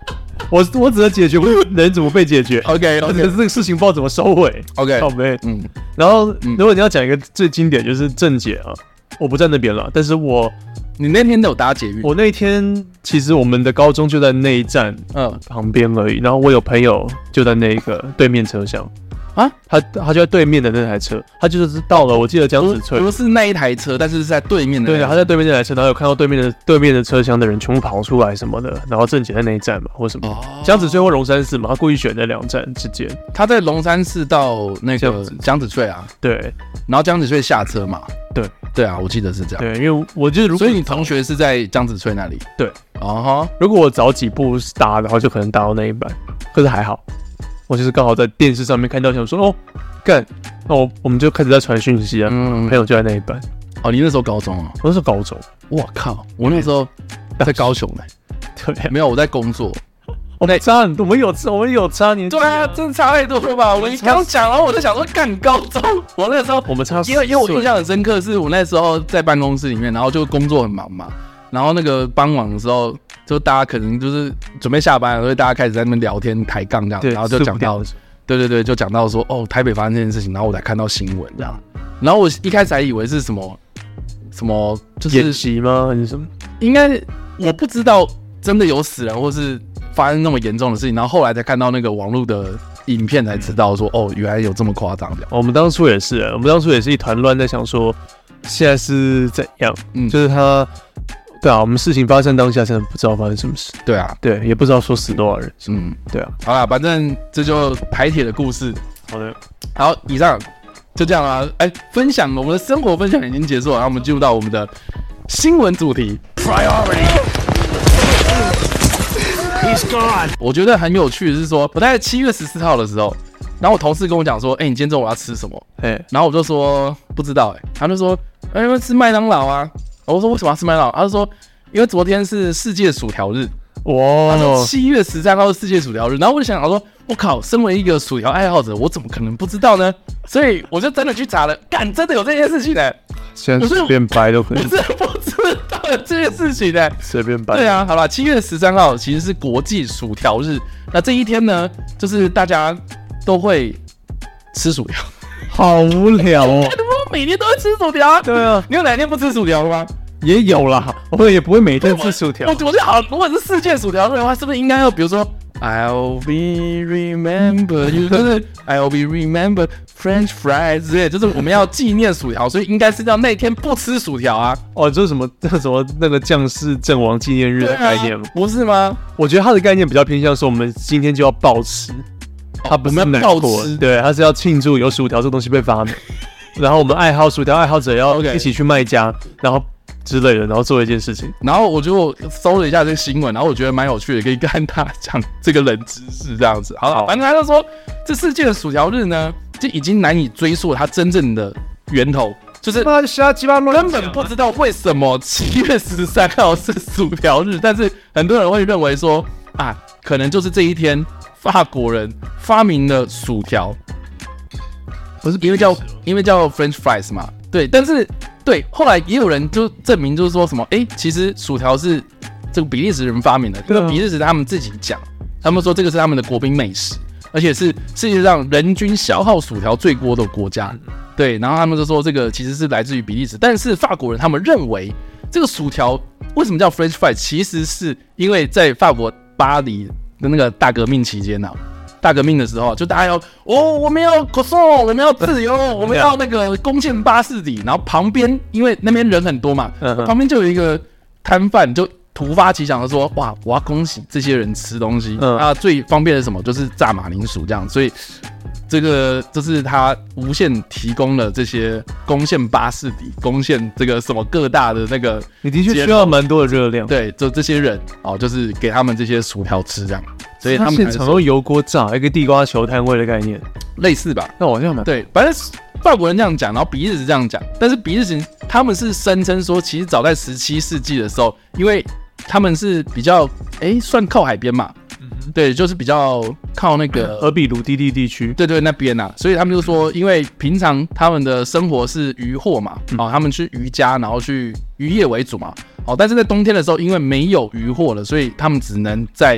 我只能解决，不是人怎么被解决。 OK， 而且这个事情不知道怎么收尾。 OK， 好呗。然后如果你要讲一个最经典，就是郑姐啊，我不在那边了，但是你那天都有搭捷运？ 我那天其实我们的高中就在那一站旁边而已，然后我有朋友就在那个对面车厢。啊，他就在对面的那台车，他就是到了，我记得江子翠不是那一台车，但是是在对面的。 对，他在对面那台车，然后有看到对面的车厢的人全部跑出来什么的，然后郑姐在那一站嘛，或什么。江子翠或龙山寺嘛，他故意选在2站之间。 他在龙山寺到那个江子翠啊， 对， 然后江子翠下车嘛， 对啊，我记得是这样。 对，因为我记得， 所以你同学是在江子翠那里。 对， 哦， 如果我早几步搭的话，就可能搭到那一班，可是还好。我就是刚好在电视上面看到，想说干，那我们就开始在传讯息啊，朋友就在那一班。 哦，你那时候高中啊？ 我那时候高中。 我靠，我那时候在高雄呢。 对， 没有，我在工作。 差很多，我们有差年纪。 对啊，真的差太多了吧？我刚讲，然后我就想说，干高中，我那时候我们差， 因为我印象很深刻，是我那时候在办公室里面，然后就工作很忙嘛，然后那个傍晚的时候，就大家可能就是准备下班了，所以大家开始在那边聊天抬杠这样，然后就讲到，对，就讲到说台北发生这件事情，然后我才看到新闻这样，然后我一开始还以为是什么就是演习吗？还是什么？ 应该我不知道真的有死人或是发生那么严重的事情，然后后来才看到那个网络的影片才知道说原来有这么夸张的。 我们当初也是，一团乱，在想说现在是怎样，就是他。对啊，我们事情发生当下，真的不知道发生什么事。 对啊， 对，也不知道说死多少人。对啊。 好啦，反正这就台铁的故事。 好的， 好，以上就这样啦。分享我们的生活分享已经结束了，然后我们进入到我们的新闻主题。Priority。He's gone。我觉得很有趣的是说，我大概7月14号的时候，然后我同事跟我讲说，你今天中午要吃什么？然后我就说不知道，他就说，要吃麦当劳啊。我说为什么要吃麦当劳？他就说因为昨天是世界薯条日。哇！他说7月13号是世界薯条日，然后我就想说，我靠，身为一个薯条爱好者，我怎么可能不知道呢？所以我就真的去查了，干，真的有这件事情呢。 现在随便掰都可以。 我真的不知道有这件事情呢。 随便掰。 对啊，好了，7月13号其实是国际薯条日。那这一天呢，就是大家都会吃薯条。 好无聊哦！ 我每天都会吃薯条啊。 对啊， 你有哪天不吃薯条的吗？ 也有啦，我也不会每天吃薯条。 我觉得好，如果是世界薯条日的话，是不是应该要比如说 I'll be remember you， 就是 I'll be remember French fries 之类，就是我们要纪念薯条，所以应该是要那天不吃薯条啊。 这是什么那个将士阵亡纪念日的概念吗？ 不是吗？ 我觉得他的概念比较偏向说，我们今天就要暴吃。他不是暴吃， 对，他是要庆祝有薯条这个东西被发明，然后我们薯条爱好者要一起去卖家，然后之类的，然后做一件事情。 然后我就搜了一下这个新闻，然后我觉得蛮有趣的，可以跟大家讲这个冷知识这样子。好，反正他就说，这世界的薯条日呢，就已经难以追溯它真正的源头，就是根本不知道为什么7月13号是薯条日，但是很多人会认为说可能就是这一天。法国人发明了薯条，不是因为叫 French fries 嘛？对，但是对，后来也有人就证明，就是说什么，其实薯条是这个比利时人发明的，这个比利时他们自己讲，他们说这个是他们的国民美食，而且是世界上人均消耗薯条最多的国家。对，然后他们就说这个其实是来自于比利时，但是法国人他们认为这个薯条为什么叫 French fries， 其实是因为在法国巴黎的那个大革命期间大革命的时候，就大家要我们要croissant，我们要自由，我们要那个攻陷巴士底，然后旁边因为那边人很多嘛，旁边就有一个摊贩就突发奇想的说，哇，我要恭喜这些人吃东西，最方便的是什么？就是炸马铃薯这样，所以这个就是他无限提供了这些攻陷巴士底、攻陷这个什么各大的那个， 你的确需要蛮多的热量。 对，就这些人就是给他们这些薯条吃这样，所以他们现场用油锅炸一个地瓜球摊位的概念， 类似吧？ 那我好像蛮对，反正法国人这样讲，然后比利时这样讲，但是比利时他们是声称说，其实早在17世纪的时候，因为他们是比较算靠海边嘛。对，就是比较靠那个俄比卢低地地区， 对那边所以他们就说，因为平常他们的生活是渔获嘛，他们去渔家，然后去渔业为主嘛，但是在冬天的时候，因为没有渔获了，所以他们只能在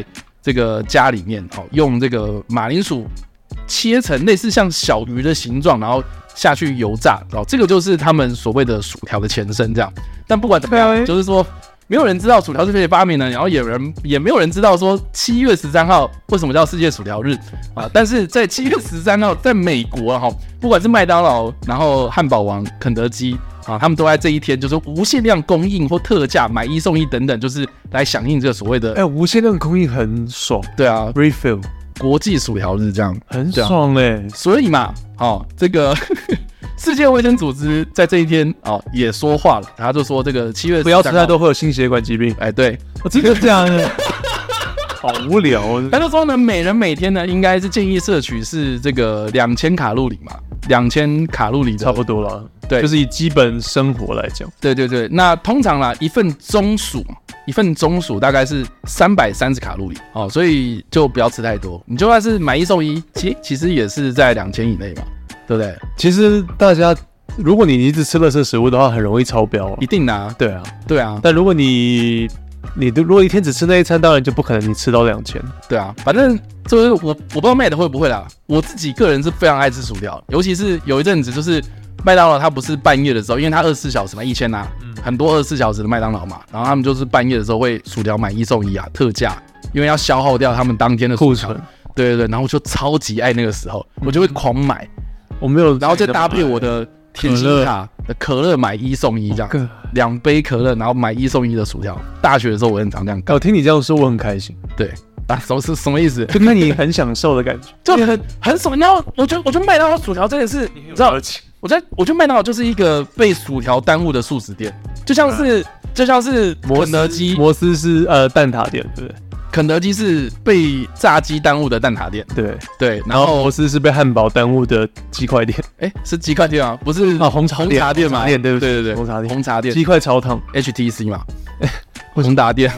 这个家里面用这个马铃薯切成类似像小鱼的形状，然后下去油炸这个就是他们所谓的薯条的前身这样。但不管怎么样，就是说没有人知道薯条是谁发明的，然后也没有人知道说7月13号为什么叫世界薯条日啊。但是在7月13号，在美国不管是麦当劳，然后汉堡王、肯德基啊，他们都在这一天就是无限量供应或特价买1送1等等，就是来响应这个所谓的无限量供应很爽。 对啊 ，refill 国际薯条日这样很爽所以嘛，这个世界卫生组织在这一天也说话了，他就说这个7月13号不要吃太多会有心血管疾病。 对， 真的这样的，好无聊。 他就说呢，每人每天呢应该是建议摄取是这个2000卡路里嘛，2000卡路里差不多了。 对， 就是以基本生活来讲。对， 那通常啦，一份中薯大概是330卡路里所以就不要吃太多。你就算是买1送1，其实也是在2000以内嘛，对不对？ 其实大家，如果你一直吃垃圾食物的话，很容易超标。 一定的啊。对啊。 但如果你如果一天只吃那一餐，当然就不可能你吃到2000。 对啊，反正就是我不知道Matt会不会啦。我自己个人是非常爱吃薯条，尤其是有一阵子就是麦当劳它不是半夜的时候，因为它24小时嘛，1000啊，很多24小时的麦当劳嘛，然后他们就是半夜的时候会薯条买1送1啊，特价，因为要消耗掉他们当天的库存。对， 然后我就超级爱那个时候，我就会狂买。 我没有， 然后再搭配我的甜心卡的可乐买1送1这样，2杯可乐，然后买1送1的薯条。大学的时候我很常这样干。 我听你这样说，我很开心。 对啊，什么意思？ 就看你很享受的感觉， 就很爽。然后我觉得麦当劳薯条真的是，你知道，我觉得麦当劳就是一个被薯条耽误的速食店，就像是肯德基， 摩斯是蛋挞店，对不对？ 肯德基是被炸鸡耽误的蛋挞店，对， 然后摩斯是被汉堡耽误的鸡块店， 是鸡块店吗？不是红茶店嘛？ 对，红茶店， 鸡块超烫 ，HTC 嘛，红茶店。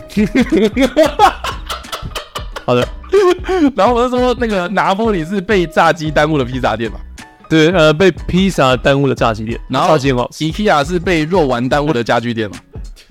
好的， 然后我就说那个拿坡里是被炸鸡耽误的披萨店嘛？ 对，被披萨耽误的炸鸡店， 然后 IKEA 是被肉丸耽误的家具店嘛？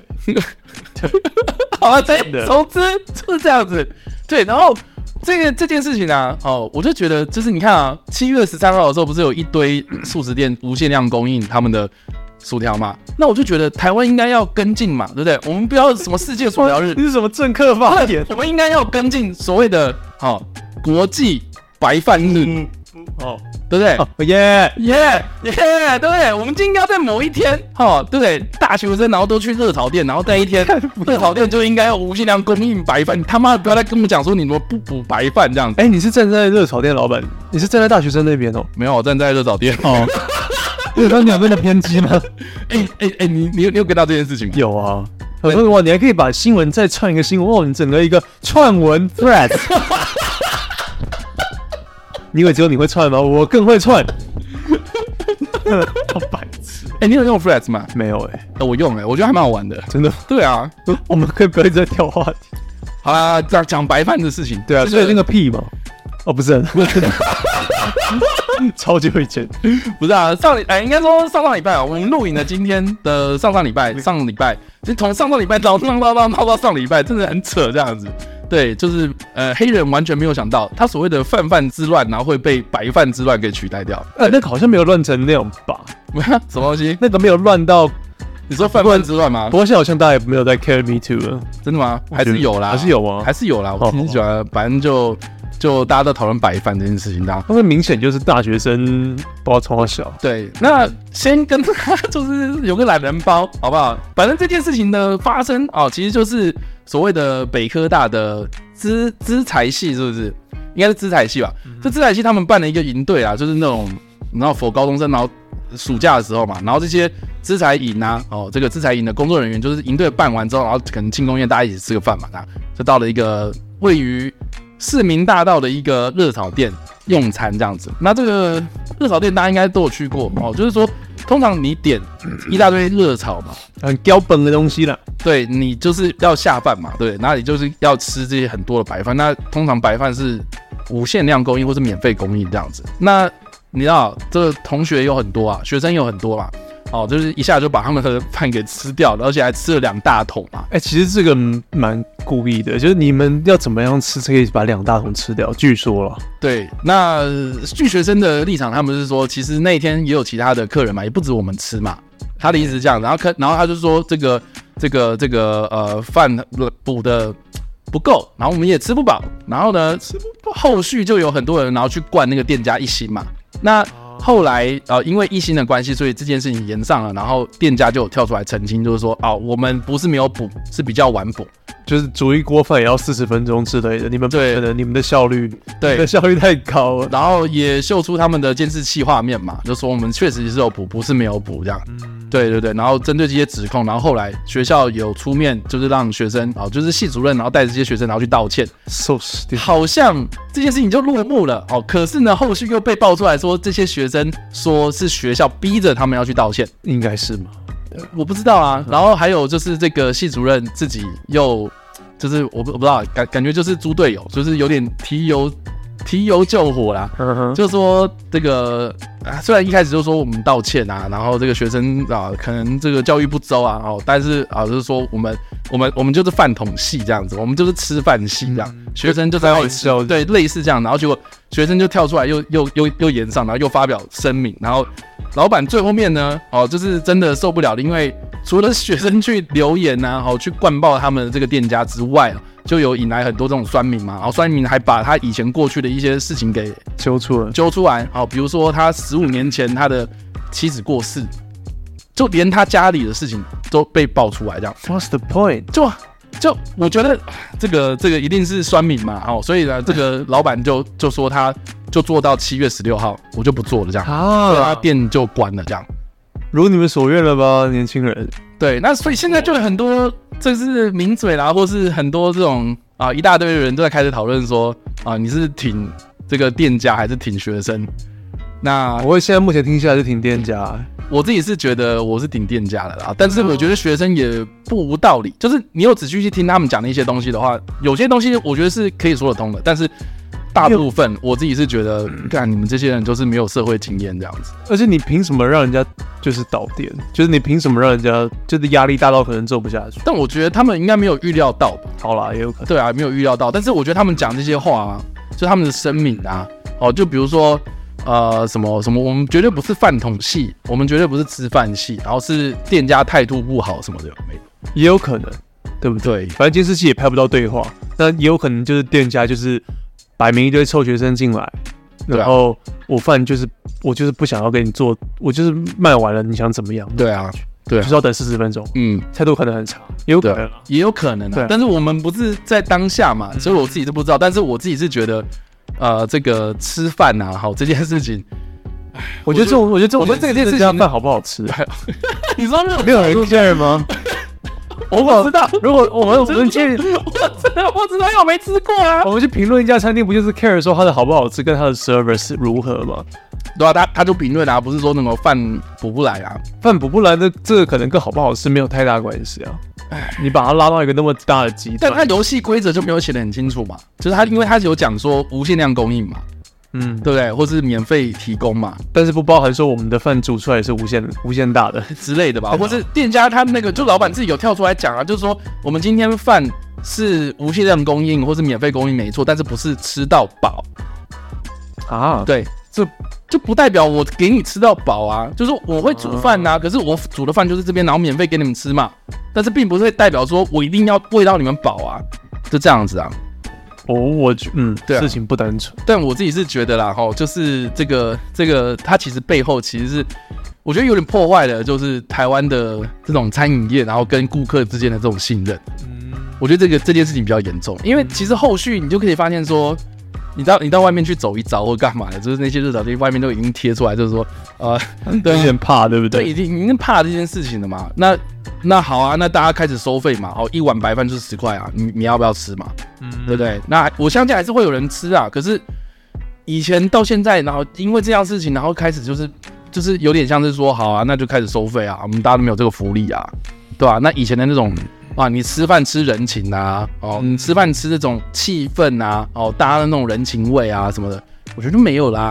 好了，总之就是这样子。对，然后这件事情啊，我就觉得就是你看啊，7月13号的时候不是有一堆速食店无限量供应他们的薯条嘛？那我就觉得台湾应该要跟进嘛，对不对？我们不要什么世界薯条日， 你是什么政客发言？ 我们应该要跟进所谓的国际白饭日。对不对？ 耶， 对不对？我们今天要在某一天，对不对？大学生然后都去热炒店，然后在一天热炒店就应该要无限量供应白饭。你他妈不要再跟我们讲说你们不补白饭这样子。 你是站在热炒店老板，你是站在大学生那边没有，我站在热炒店。 有到两边的偏激吗？ 你有跟到这件事情吗？ 有啊。哇，你还可以把新闻再串一个新闻，你整个一个串文 thread。你以为只有你会串吗？我更会串。好白痴！ 你有用 Threads 吗？ 没有我用我觉得还蛮好玩的， 真的。 对啊， 我们可以不要一直在跳话题。 好啦，讲白饭的事情。 对啊，所以那个屁嘛，不是，超级会剪。 不是啊，应该说上礼拜我们录影的今天的上礼拜，就从上礼拜到上礼拜，真的很扯这样子。对，就是黑人完全没有想到，他所谓的泛之乱，然后会被白饭之乱给取代掉。 那个好像没有乱成那样吧？ 什么东西？ 那个没有乱到你说泛之乱吗？ 不过现在好像大家也没有在 care me too 了， 真的吗？还是有啦， 还是有吗？ 还是有啦。我挺喜欢，反正就大家都讨论白饭这件事情， 因为明显就是大学生不知道从小。 对，那先跟他就是有个懒人包，好不好？反正这件事情的发生其实就是所谓的北科大的资财系，是不是？应该是资财系吧？这资财系他们办了一个营队啊，就是那种然后for高中生，然后暑假的时候嘛，然后这些资财营啊，这个资财营的工作人员就是营队办完之后，然后可能庆功宴大家一起吃个饭嘛，就到了一个位于市民大道的一个热炒店用餐这样子。那这个热炒店大家应该都有去过就是说通常你点一大堆热炒嘛， 很标本的东西啦。 对，你就是要下饭嘛，对，那你就是要吃这些很多的白饭。那通常白饭是无限量供应或是免费供应这样子。那你知道这个同学有很多啊，学生有很多嘛， 哦，就是一下就把他们的饭给吃掉了，而且还吃了2大桶嘛。 其实这个蛮故意的，就是你们要怎么样吃才可以把2大桶吃掉？据说了， 对，那据学生的立场，他们是说，其实那一天也有其他的客人嘛，也不止我们吃嘛。他的意思是这样，然后他就说饭补的不够，然后我们也吃不饱，然后呢，后续就有很多人然后去灌那个店家1星嘛。那后来因为1星的关系，所以这件事情延上了，然后店家就有跳出来澄清，就是说我们不是没有补，是比较晚补。 就是煮一锅饭也要40分钟之类的，你们不可能，你们的效率， 对， 你的效率太高了。 然后也秀出他们的监视器画面嘛，就说我们确实是有补，不是没有补这样。对对对，然后针对这些指控，然后后来学校有出面，就是让学生就是系主任，然后带着这些学生，然后去道歉。好像这件事情就落幕了可是呢，后续又被爆出来说，这些学生说是学校逼着他们要去道歉， 应该是吗？ 我不知道啊。然后还有就是这个系主任自己又就是我不知道，感觉就是猪队友，就是有点提油救火啦。就说这个虽然一开始就说我们道歉啊，然后这个学生可能这个教育不周啊，但是就是说我们就是饭桶系这样子，我们就是吃饭系这样，学生就在对类似这样，然后结果学生就跳出来又延上，然后又发表声明，然后老板最后面呢就是真的受不了了，因为除了学生去留言啊，去灌爆他们的这个店家之外就有引来很多这种酸民嘛，然后酸民还把他以前过去的一些事情给揪出来，比如说他15年前他的妻子过世，就连他家里的事情都被爆出来，这样。 What's the point？ 就我觉得这个一定是酸民嘛，所以呢，这个老板就说他就做到7月16号，我就不做了这样，他店就关了这样。 如你们所愿了吧，年轻人。 对，那所以现在就有很多这是名嘴啦，或是很多这种一大堆的人都在开始讨论说你是挺这个店家还是挺学生？那我现在目前听下来是挺店家， 我自己是觉得我是挺店家的啦，但是我觉得学生也不无道理，就是你有仔细去听他们讲的一些东西的话，有些东西我觉得是可以说得通的，但是大部分我自己是觉得，干你们这些人就是没有社会经验这样子。 而且你凭什么让人家就是倒店？就是你凭什么让人家就是压力大到可能做不下去？ 但我觉得他们应该没有预料到吧。 好啦，也有可能。 对啊，没有预料到。但是我觉得他们讲这些话就他们的声明就比如说什么，我们绝对不是饭桶系，我们绝对不是吃饭系，然后是店家态度不好什么的， 也有可能，对不对？反正监视器也拍不到对话，那也有可能就是店家就是摆明一堆臭学生进来，然后我就是不想要给你做，我就是卖完了，你想怎么样？ 对啊， 就是要等40分钟，态度可能很差，也有可能， 也有可能但是我们不是在当下嘛，所以我自己是不知道，但是我自己是觉得，这个吃饭这件事情， 我觉得这件事情饭好不好吃？ 你说没有人 care 吗？ 我不知道， 如果我们去， 我知道，因为我没吃过啊。 我们去评论一家餐厅，不就是 care 说它的好不好吃，跟它的 service 如何吗？ 对啊，他就评论不是说那种饭补不来饭补不来的这个可能跟好不好吃没有太大关系啊。你把它拉到一个那么大的极端， 但他游戏规则就没有写得很清楚嘛，就是因为他有讲说无限量供应嘛。对不对？或是免费提供嘛， 但是不包含说我们的饭煮出来也是无限大的之类的吧，或是店家他那个就老板自己有跳出来讲就是说我们今天饭是无限量供应或是免费供应没错，但是不是吃到饱对，这就不代表我给你吃到饱就是我会煮饭可是我煮的饭就是这边，然后免费给你们吃嘛，但是并不是代表说我一定要喂到你们饱就这样子对事情不单纯， 但我自己是觉得啦，就是这个，它其实背后其实是，我觉得有点破坏了，就是台湾的这种餐饮业，然后跟顾客之间的这种信任。我觉得这件事情比较严重，因为其实后续你就可以发现说，你到外面去走一遭或干嘛的，就是那些热炒店外面都已经贴出来，就是说， 对，有点怕，对不对？ 对，已经怕这件事情了嘛。那好啊，那大家开始收费嘛，一碗白饭就是10块你要不要吃嘛？对不对？那我相信还是会有人吃可是以前到现在，然后因为这样事情，然后开始就是有点像是说，好啊，那就开始收费我们大家都没有这个福利对吧？那以前的那种你吃饭吃人情你吃饭吃这种气氛大家的那种人情味什么的，我觉得就没有啦。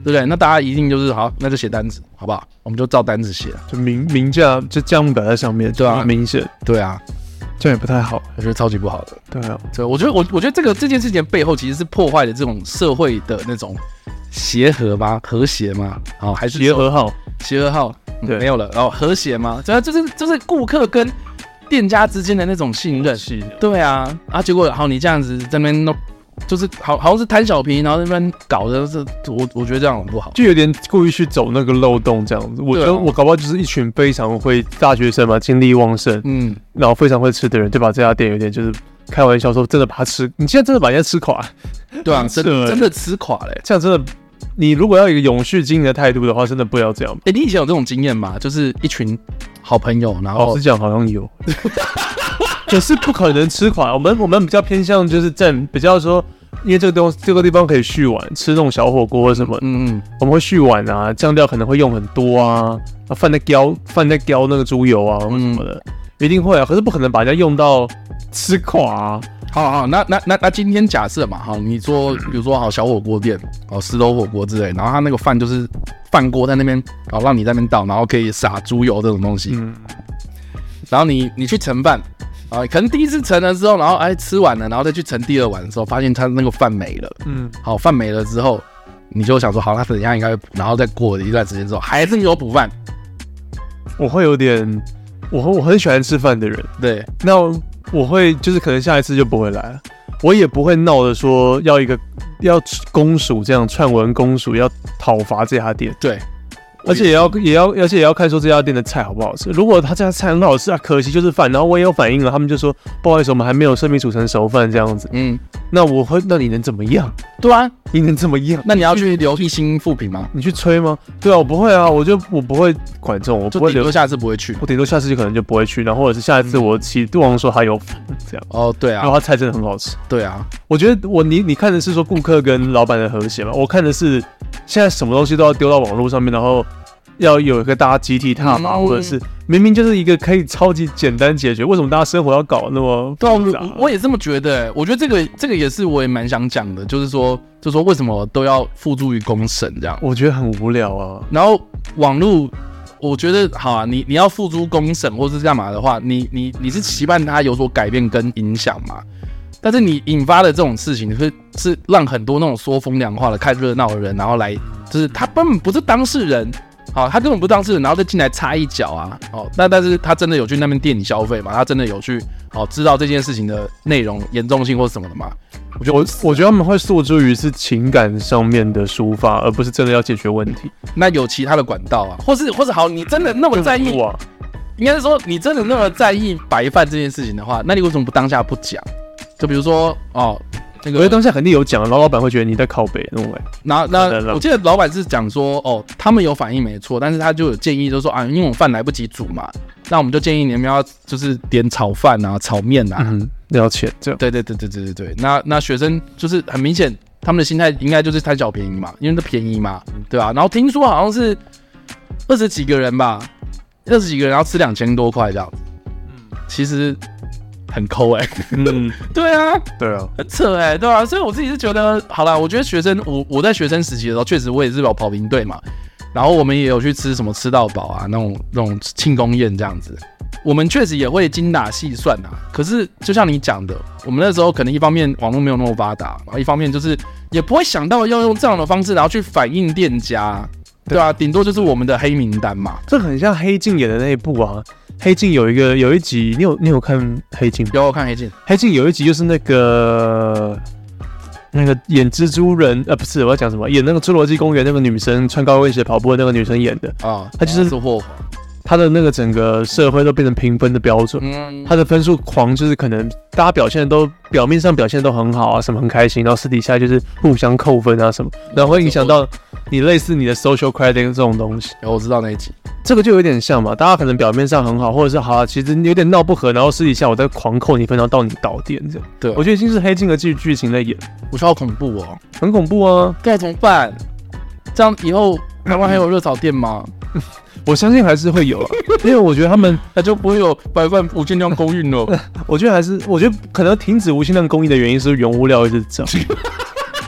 对不对？那大家一定就是好，那就写单子，好不好？我们就照单子写， 就名价就价目表在上面， 对啊， 很明显， 对啊， 这样也不太好， 我觉得超级不好的。 对啊， 对，我觉得这件事情的背后其实是破坏了这种社会的那种协和吗？和谐吗？好，还是协和号， 对，没有了。然后和谐吗？主要就是顾客跟店家之间的那种信任。 是的， 对啊，结果好，你这样子在那边弄，就是好像是贪小便宜，然后在那边搞的是，我觉得这样很不好， 就有点故意去走那个漏洞这样子。我觉得我搞不好就是一群非常会大学生嘛，精力旺盛，然后非常会吃的人，就把这家店有点就是开玩笑说，真的把它吃，你现在真的把人家吃垮， 对啊，真的吃垮嘞， 这样真的。你如果要有一个永续经营的态度的话，真的不要这样。 你以前有这种经验吗？就是一群好朋友，然后老实讲好像有，可是不可能吃垮。我们比较偏向就是比较说，因为这个地方可以续碗，吃那种小火锅或什么，我们会续碗啊，酱料可能会用很多啊，饭在浇那个猪油啊或什么的，一定会啊。可是不可能把人家用到吃垮啊。 好，那今天假设嘛，好，你说比如说好小火锅店，石头火锅之类，然后他那个饭就是饭锅在那边，好让你在那边倒，然后可以撒猪油这种东西，然后你去盛饭，可能第一次盛了之后，然后吃完了，然后再去盛第二碗的时候，发现他那个饭没了，好饭没了之后，你就想说好，他等一下应该，然后再过一段时间之后，还是有补饭， 我会有点，我很喜欢吃饭的人， 对， 那我会就是可能下一次就不会来了，我也不会闹的说要公署这样串文公署要讨伐这家店， 对， 而且也要看说这家店的菜好不好吃。如果他这家菜很好吃啊，可惜就是饭，然后我也有反应了，他们就说不好意思，我们还没有生米煮成熟饭这样子。那那你能怎么样？ 对啊， 你能怎么样？ 那你要去留一星负评吗？ 你去吹吗？对啊，我不会啊，我不会管这种，我不会留。 顶多下次不会去， 我顶多下次就可能就不会去，然后或者是下一次我期望说他有这样。 哦，对啊， 然后他菜真的很好吃。 对啊， 我觉得你看的是说顾客跟老板的和谐嘛，我看的是现在什么东西都要丢到网络上面，然后要有一个大家集体踏伐，或者是明明就是一个可以超级简单解决，为什么大家生活要搞那么复杂？ 我也这么觉得，我觉得这个也是我也蛮想讲的，就是说为什么都要付诸于公审这样？ 我觉得很无聊啊。 然后网络，我觉得好啊，你要付诸公审或是干嘛的话，你是期盼它有所改变跟影响嘛？但是你引发的这种事情是让很多那种说风凉话的看热闹的人，然后来就是他根本不是当事人。好，他根本不当事人，然后再进来插一脚啊！但是他真的有去那边店里消费嘛？他真的有去知道这件事情的内容严重性或什么的吗？ 我觉得他们会诉诸于是情感上面的抒发，而不是真的要解决问题。 那有其他的管道啊，或是好，你真的那么在意？应该是说你真的那么在意白饭这件事情的话，那你为什么不当下不讲？就比如说我觉得当下肯定有讲，然后老板会觉得你在靠北那种。那我记得老板是讲说，他们有反应没错，但是他就有建议，就是说因为我们饭来不及煮嘛，那我们就建议你们要就是点炒饭啊、炒面啊， 要钱这样。 对。那学生就是很明显，他们的心态应该就是贪小便宜嘛，因为都便宜嘛，对吧？然后听说好像是20几个人吧，20几个人要吃2000多块这样，其实。很抠对啊，很扯对啊，所以我自己是觉得，好啦，我觉得学生，我在学生时期的时候，确实我也是有跑营队嘛，然后我们也有去吃什么吃到饱啊，那种庆功宴这样子，我们确实也会精打细算啊。可是就像你讲的，我们那时候可能一方面网络没有那么发达，然后一方面就是也不会想到要用这样的方式，然后去反映店家，对啊，顶多就是我们的黑名单嘛。 这很像黑镜演的那一部啊。黑镜有一集，你有看黑镜吗？ 有，我看黑镜。黑镜有一集就是那个演蜘蛛人，不是我要讲什么？演那个侏罗纪公园那个女生穿高跟鞋跑步的那个女生演的啊，她就是霍华。她的那个整个社会都变成评分的标准，她的分数狂就是可能大家表面上表现都很好啊，什么很开心，然后私底下就是互相扣分啊什么，然后会影响到你类似你的 social credit 这种东西。 我知道那一集。 这个就有点像嘛，大家可能表面上很好，或者是好，其实有点闹不和，然后私底下我再狂扣你分，然后到你倒店这样。 对， 我觉得已经是黑镜的剧情在演， 我觉得好恐怖哦， 很恐怖啊！ 该怎么办？这样以后台湾还有热炒店吗？ 我相信还是会有啊，因为我觉得他们那就不会有白饭无限量供应了。 我觉得可能停止无限量供应的原因是原物料一直涨。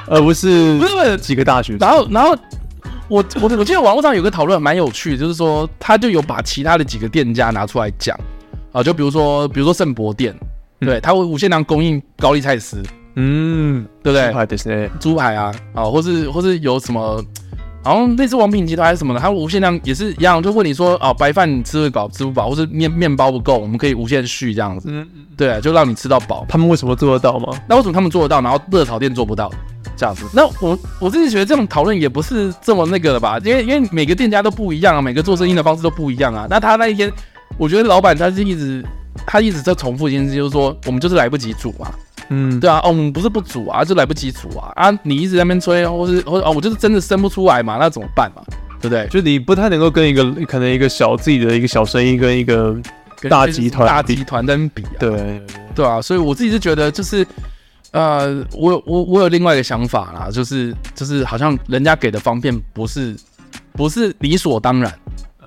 而不是不是几个大学生。 然后我记得网络上有个讨论蛮有趣的，就是说他就有把其他的几个店家拿出来讲啊，就比如说圣博店，对，他会无限量供应高丽菜丝，对不对？猪排啊，或是有什么，好像类似王品集团还是什么的，他无限量也是一样，就问你说白饭你吃不饱，或是面包不够，我们可以无限续这样子，对啊，就让你吃到饱。 他们为什么做得到吗？ 那为什么他们做得到，然后热炒店做不到？这样子，那我自己觉得这种讨论也不是这么那个了吧，因为每个店家都不一样啊，每个做生意的方式都不一样啊。那他那一天，我觉得老板他一直在重复一件事，就是说我们就是来不及煮嘛，对啊，我们不是不煮啊，就来不及煮啊，你一直在那边催，或者我就是真的生不出来嘛，那怎么办嘛，对不对？ 就你不太能够跟可能一个自己的一个小生意跟一个大集团在那边比啊，对啊，所以我自己是觉得就是。我有另外一个想法啦，就是好像人家给的方便不是理所当然，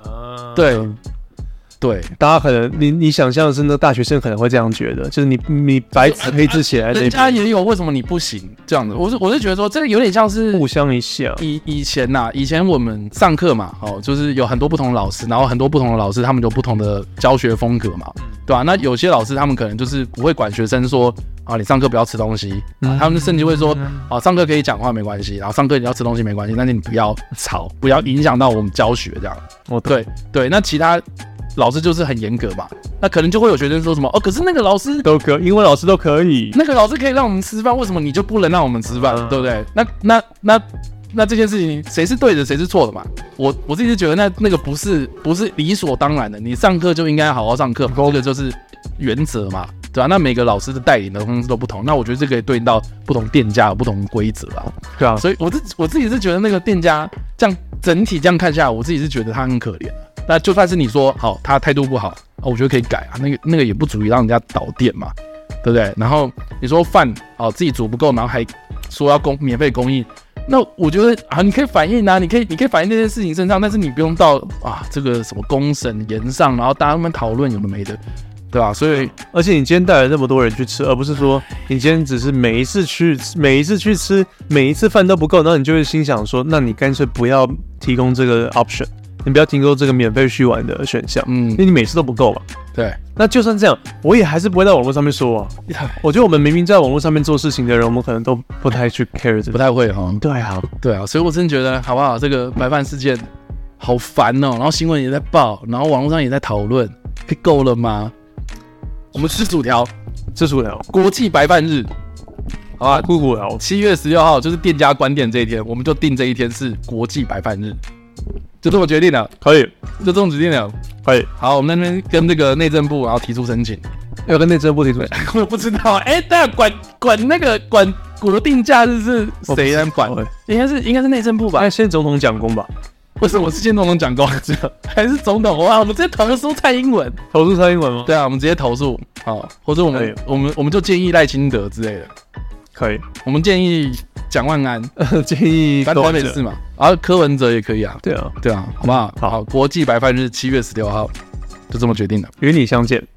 对，大家可能你想象的是那大学生可能会这样觉得，就是你白纸黑字写在那边，人家也有，为什么你不行这样子？我是觉得说这个有点像是互相一下。 以前我们上课嘛，就是有很多不同的老师，然后很多不同的老师他们有不同的教学风格嘛，对吧？那有些老师他们可能就是不会管学生说你上课不要吃东西，他们甚至会说上课可以讲话没关系，然后上课你要吃东西没关系，但是你不要吵，不要影响到我们教学这样。对，那其他老师就是很严格嘛，那可能就会有学生说什么可是那个老师都可以，英文老师都可以， 那个老师可以让我们吃饭，为什么你就不能让我们吃饭，对不对？那这件事情谁是对的，谁是错的嘛？我自己是觉得那个不是理所当然的，你上课就应该好好上课，这个就是原则嘛，对吧？那每个老师的带领的方式都不同，那我觉得这可以对应到不同店家有不同规则啊，对啊。所以我自己是觉得那个店家这样整体这样看下来，我自己是觉得他很可怜。那就算是你说好他态度不好我觉得可以改啊，那个也不足以让人家倒店嘛，对不对？然后你说饭自己煮不够，然后还说要免费供应，那我觉得你可以反映啊，你可以反映这件事情身上，但是你不用到这个什么公审言上，然后大家慢慢讨论有的没的，对吧？所以而且你今天带了那么多人去吃，而不是说你今天只是每一次去吃，每一次饭都不够，然后你就会心想说，那你干脆不要提供这个 option。你不要提供这个免费续玩的选项，因为你每次都不够嘛。 对， 那就算这样，我也还是不会在网络上面说啊。我觉得我们明明在网络上面做事情的人，我们可能都不太去 care 这个， 不太会哈。 对啊， 所以我真的觉得好不好？这个白饭事件好烦哦，然后新闻也在报，然后网络上也在讨论，可以够了吗？我们吃薯条，国际白饭日。好吧， 酷酷聊 7月16号就是店家关店这一天，我们就定这一天是国际白饭日。就这么决定了， 可以， 就这么决定了， 可以。 好，我们那边跟这个内政部，然后提出申请， 要跟内政部提出申请，我不知道，大家管国定假日是谁来管？应该是内政部吧？ 应该先总统讲功吧？ 为什么是先总统讲功？还是总统？我们直接投诉蔡英文， 吗？ 对啊，我们直接投诉，或者我们就建议赖清德之类的， 可以。 我们建议蒋万安， 建议台北市嘛，然后柯文哲也可以啊， 对啊， 好不好？好，国际白饭日7月16号，就这么决定了， 与你相见。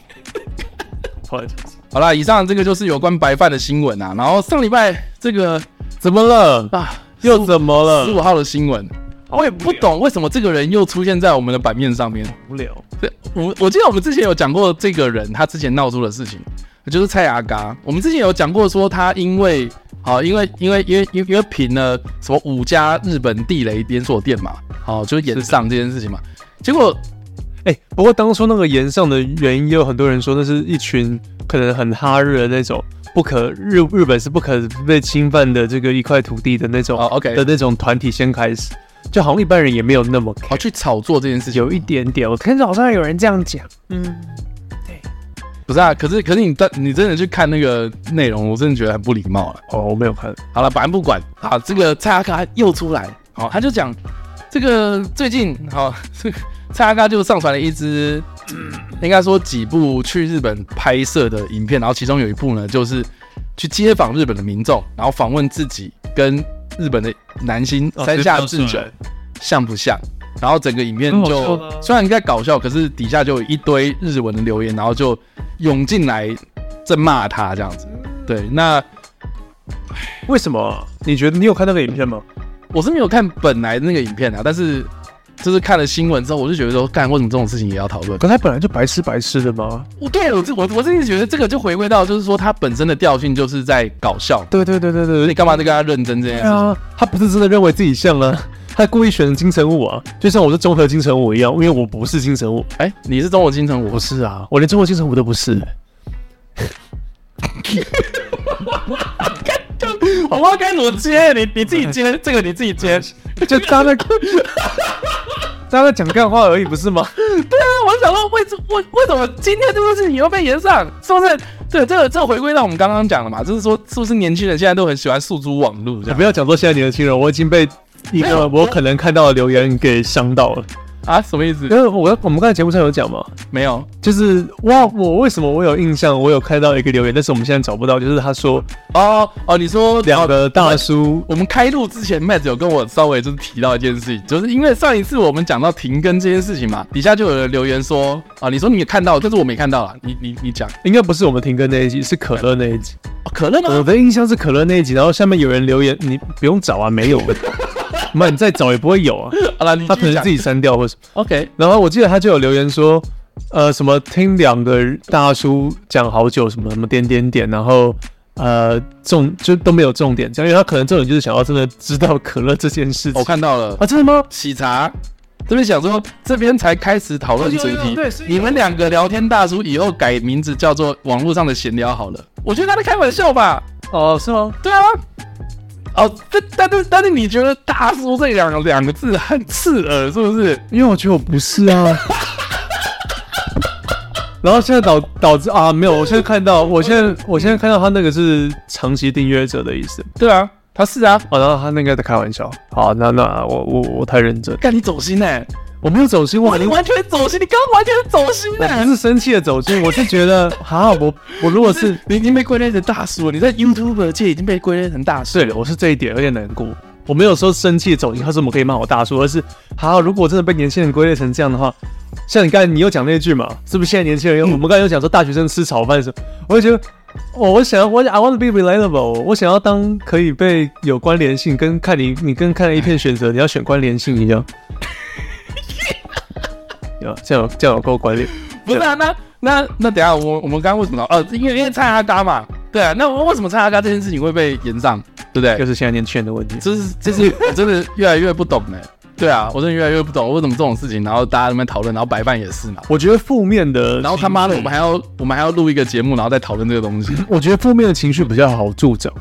好啦，以上这个就是有关白饭的新闻啊。然后上礼拜这个怎么了啊？又怎么了 ？15号的新闻，我也不懂为什么这个人又出现在我们的版面上面。 无聊。 我记得我们之前有讲过这个人他之前闹出的事情，就是蔡阿嘎。我们之前有讲过说他因为评了什么5家日本地雷连锁店嘛，就是延上这件事情嘛。结果， 不过当初那个延上的原因，也有很多人说那是一群可能很哈日的那种日本是不可被侵犯的这个一块土地的那种的那种团体先开始，就好像一般人也没有那么去炒作这件事情， 有一点点。我看早上有人这样讲， 不是啊，可是你真的去看那个内容，我真的觉得很不礼貌了。 我没有看。 好了，反正不管。好，这个蔡阿嘎又出来，他就讲这个最近，这个蔡阿嘎就上传了一支，应该说几部去日本拍摄的影片，然后其中有一部呢，就是去街访日本的民众，然后访问自己跟日本的男星山下智久像不像。然后整个影片就虽然应该搞笑，可是底下就有一堆日文的留言，然后就涌进来在骂他这样子。对，那为什么？ 你觉得你有看那个影片吗？ 我是没有看本来的那个影片啊，但是就是看了新闻之后，我就觉得说，干为什么这种事情也要讨论？ 可他本来就白痴的吗？ 对，我真的觉得这个就回归到，就是说他本身的调性就是在搞笑。 对， 你干嘛就跟他认真这样？ 对啊，他不是真的认为自己像啊，他故意选金城武啊，就像我是综合金城武一样，因为我不是金城武。 你是中国金城武？ 不是啊，我连中国金城武都不是。 我不知道该怎么接，你自己接这个，你自己接， 就大家在讲干话而已，不是吗？ 对啊，我想说为什么今天这件事情又被延上？是不是？对，这回归到我们刚刚讲的嘛，就是说是不是年轻人现在都很喜欢诉诸网络？ 不要讲说现在年轻人，我已经被一个我可能看到的留言给伤到了。 啊，什么意思？ 因为我们刚才节目上有讲嘛， 没有， 就是我为什么我有印象，我有看到一个留言，但是我们现在找不到，就是他说你说两个大叔， 我们开录之前 Matt 有跟我稍微就是提到一件事情，就是因为上一次我们讲到停更这件事情嘛，底下就有人留言说你说你也看到，但是我没看到啦，你讲， 应该不是我们停更那一集，是可乐那一集。 可乐吗？ 我的印象是可乐那一集，然后下面有人留言，你不用找啊，没有。妈，你再找也不会有啊。 好啦， 他可能自己删掉或什么。 OK。 然后我记得他就有留言说，什么听两个大叔讲好久，什么什么点点点，然后就都没有重点，这样，因为他可能重点就是想要真的知道可乐这件事情。 我看到了啊，真的吗？ 喜茶这边想说，这边才开始讨论主题，你们两个聊天大叔以后改名字叫做网络上的闲聊好了。我觉得他在开玩笑吧？ 是吗？ 对啊。但是你觉得大叔这两个字很刺耳，是不是？ 因为我觉得我不是啊。然后现在导致没有，我现在看到他那个是长期订阅者的意思。 对啊，他是啊。 然后他那个在开玩笑。好，那我太认真。 干你走心我没有走心， 你完全走心，你刚刚完全是走心我不是生气的走心，我是觉得我如果是你已经被归类成大叔了，你在 YouTube 界已经被归类成大叔。 对了，我是这一点有点难过。我没有说生气的走心，他说我们可以骂我大叔，而是如果真的被年轻人归类成这样的话，像你刚才你又讲那句嘛，是不是现在年轻人我们刚才又讲说大学生吃炒饭的时候，我就觉得我想I want to be relatable， 我想要当可以被有关联性，跟看你跟看一片选择你要选关联性一样。这样有够关联。 不是啊，那等一下我们刚刚为什么因为蔡阿嘎嘛，对啊，那为什么蔡阿嘎这件事情会被延上，对不对？ 就是现在年轻人的问题。 这是我真的越来越不懂对啊，我真的越来越不懂为什么这种事情，然后大家在那边讨论，然后白饭也是嘛。 我觉得负面的， 然后他妈的我们还要录一个节目，然后再讨论这个东西。 我觉得负面的情绪比较好助长。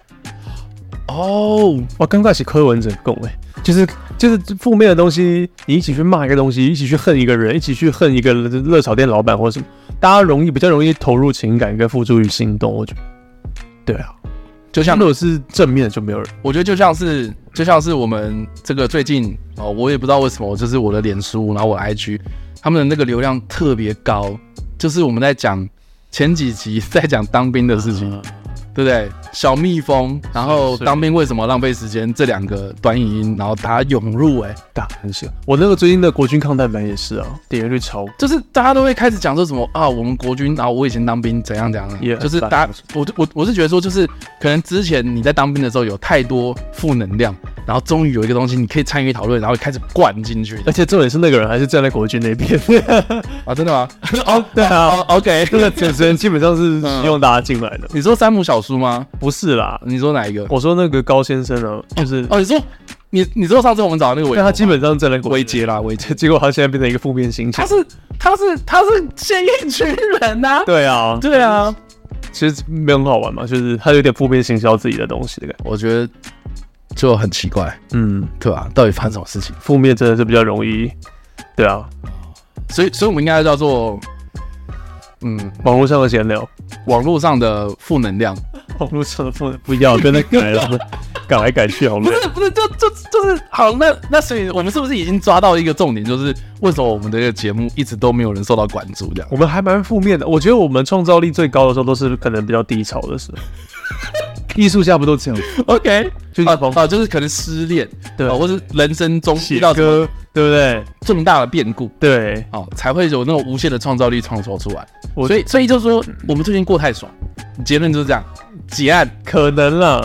我刚开始柯文哲共就是负面的东西，你一起去骂一个东西，一起去恨一个人，一起去恨一个热炒店老板或什么，大家比较容易投入情感跟付诸于行动。我觉得，对啊，就像如果是正面的就没有人。 我觉得就像是我们这个最近我也不知道为什么，就是我的脸书，然后我的 IG， 他们的那个流量特别高，就是我们在讲前几集在讲当兵的事情。对不对？小蜜蜂，然后当兵为什么浪费时间？这两个短影音，然后大家涌入大家很喜欢。我那个最近的国军抗弹版也是点阅率超， 就是大家都会开始讲说什么我们国军，然后我以前当兵怎样就是大家我是觉得说，就是可能之前你在当兵的时候有太多负能量，然后终于有一个东西你可以参与讨论，然后开始灌进去。 而且重点是那个人还是站在国军那边真的吗？ 对啊 ，OK， 那个主持人基本上是希望大家进来的。 你说山姆小叔吗？ 不是啦， 你说哪一个？ 我说那个高先生啊，就是你说上次我们找那个伟， 他基本上站在维杰啦， 结果他现在变成一个负面形象。 他是现役军人啊。 对啊，其实没有很好玩嘛，就是他有点负面行销自己的东西的感觉。 我觉得就很奇怪，对吧？到底发生什么事情？ 负面真的是比较容易，对啊， 所以我们应该叫做网络上的闲聊， 网络上的负能量。 网络上的负能量不要跟他改了，改来改去好累。 不是，就是好。那所以我们是不是已经抓到一个重点，就是为什么我们的这个节目一直都没有人受到关注？这样， 我们还蛮负面的。我觉得我们创造力最高的时候，都是可能比较低潮的时候。艺术家不都这样 ？OK， 就是可能失恋，对，或是人生中遇到歌，对不对？ 重大的变故， 对， 才会有那种无限的创造力创作出来。所以就是说，我们最近过太爽，结论就是这样，结案可能啦，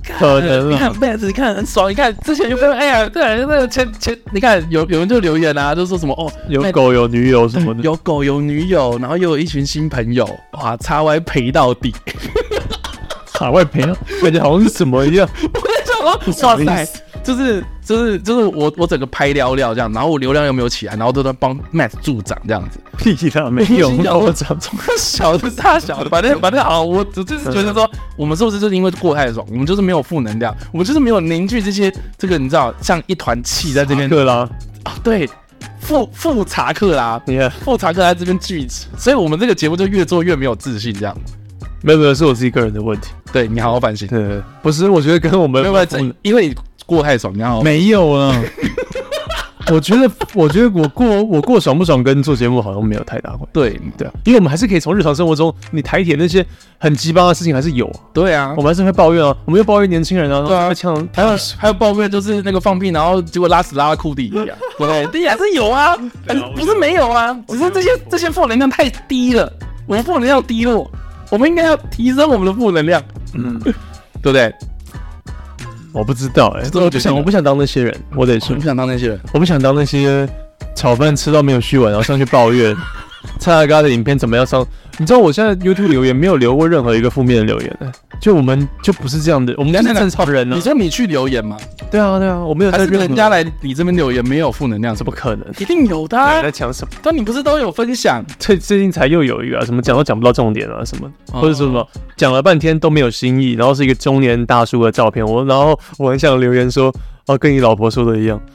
可能你看 Matt， 你看很爽，你看之前就跟对前，你看有人就留言啊，就说什么哦， 有狗有女友什么的， 有狗有女友，然后又有一群新朋友，哇，XY 陪到底， 海外陪，感觉好像是什么一样。 我在想说，哇塞，就是我整个拍聊这样，然后我流量又没有起来，然后都在帮 Matt 助长这样子。 屁啦，没有，我长小的大小的，反正好，我就是觉得说，我们是不是就是因为过太爽，我们就是没有负能量，我们就是没有凝聚这个你知道，像一团气在这边。 克拉啊，对，富查克拉， 你富查克拉这边聚集，所以我们这个节目就越做越没有自信，这样。 没有，是我自己个人的问题。 对你好好反省。 对，不是，我觉得跟我们没有因为你过太爽，你好没有啊。我觉得我过爽不爽跟做节目好像没有太大关系。 对啊，因为我们还是可以从日常生活中，你台铁那些很鸡巴的事情还是有啊。 对啊， 我们还是会抱怨啊，我们又抱怨年轻人啊， 对啊，还有抱怨就是那个放屁，然后结果拉屎拉到裤底，对，这还是有啊，不是没有啊，只是这些负能量太低了，我们负能量低落，我们应该要提升我们的负能量，对不对？ 我不知道我不想当那些人，我得说， 不想当那些人， 我不想当那些炒饭吃到没有续完，然后上去抱怨蔡阿嘎的影片怎么样上。你知道我现在 YouTube 留言没有留过任何一个负面的留言就我们就不是这样的，我们是正常人啊。 你说你去留言吗？ 对啊，我没有在人家来你这边留言没有负能量， 怎么可能？ 一定有的啊。 你在讲什么？ 但你不是都有分享？ 最近才又有一个什么讲都讲不到重点啊什么，或者说什么讲了半天都没有新意，然后是一个中年大叔的照片，然后我很想留言说跟你老婆说的一样。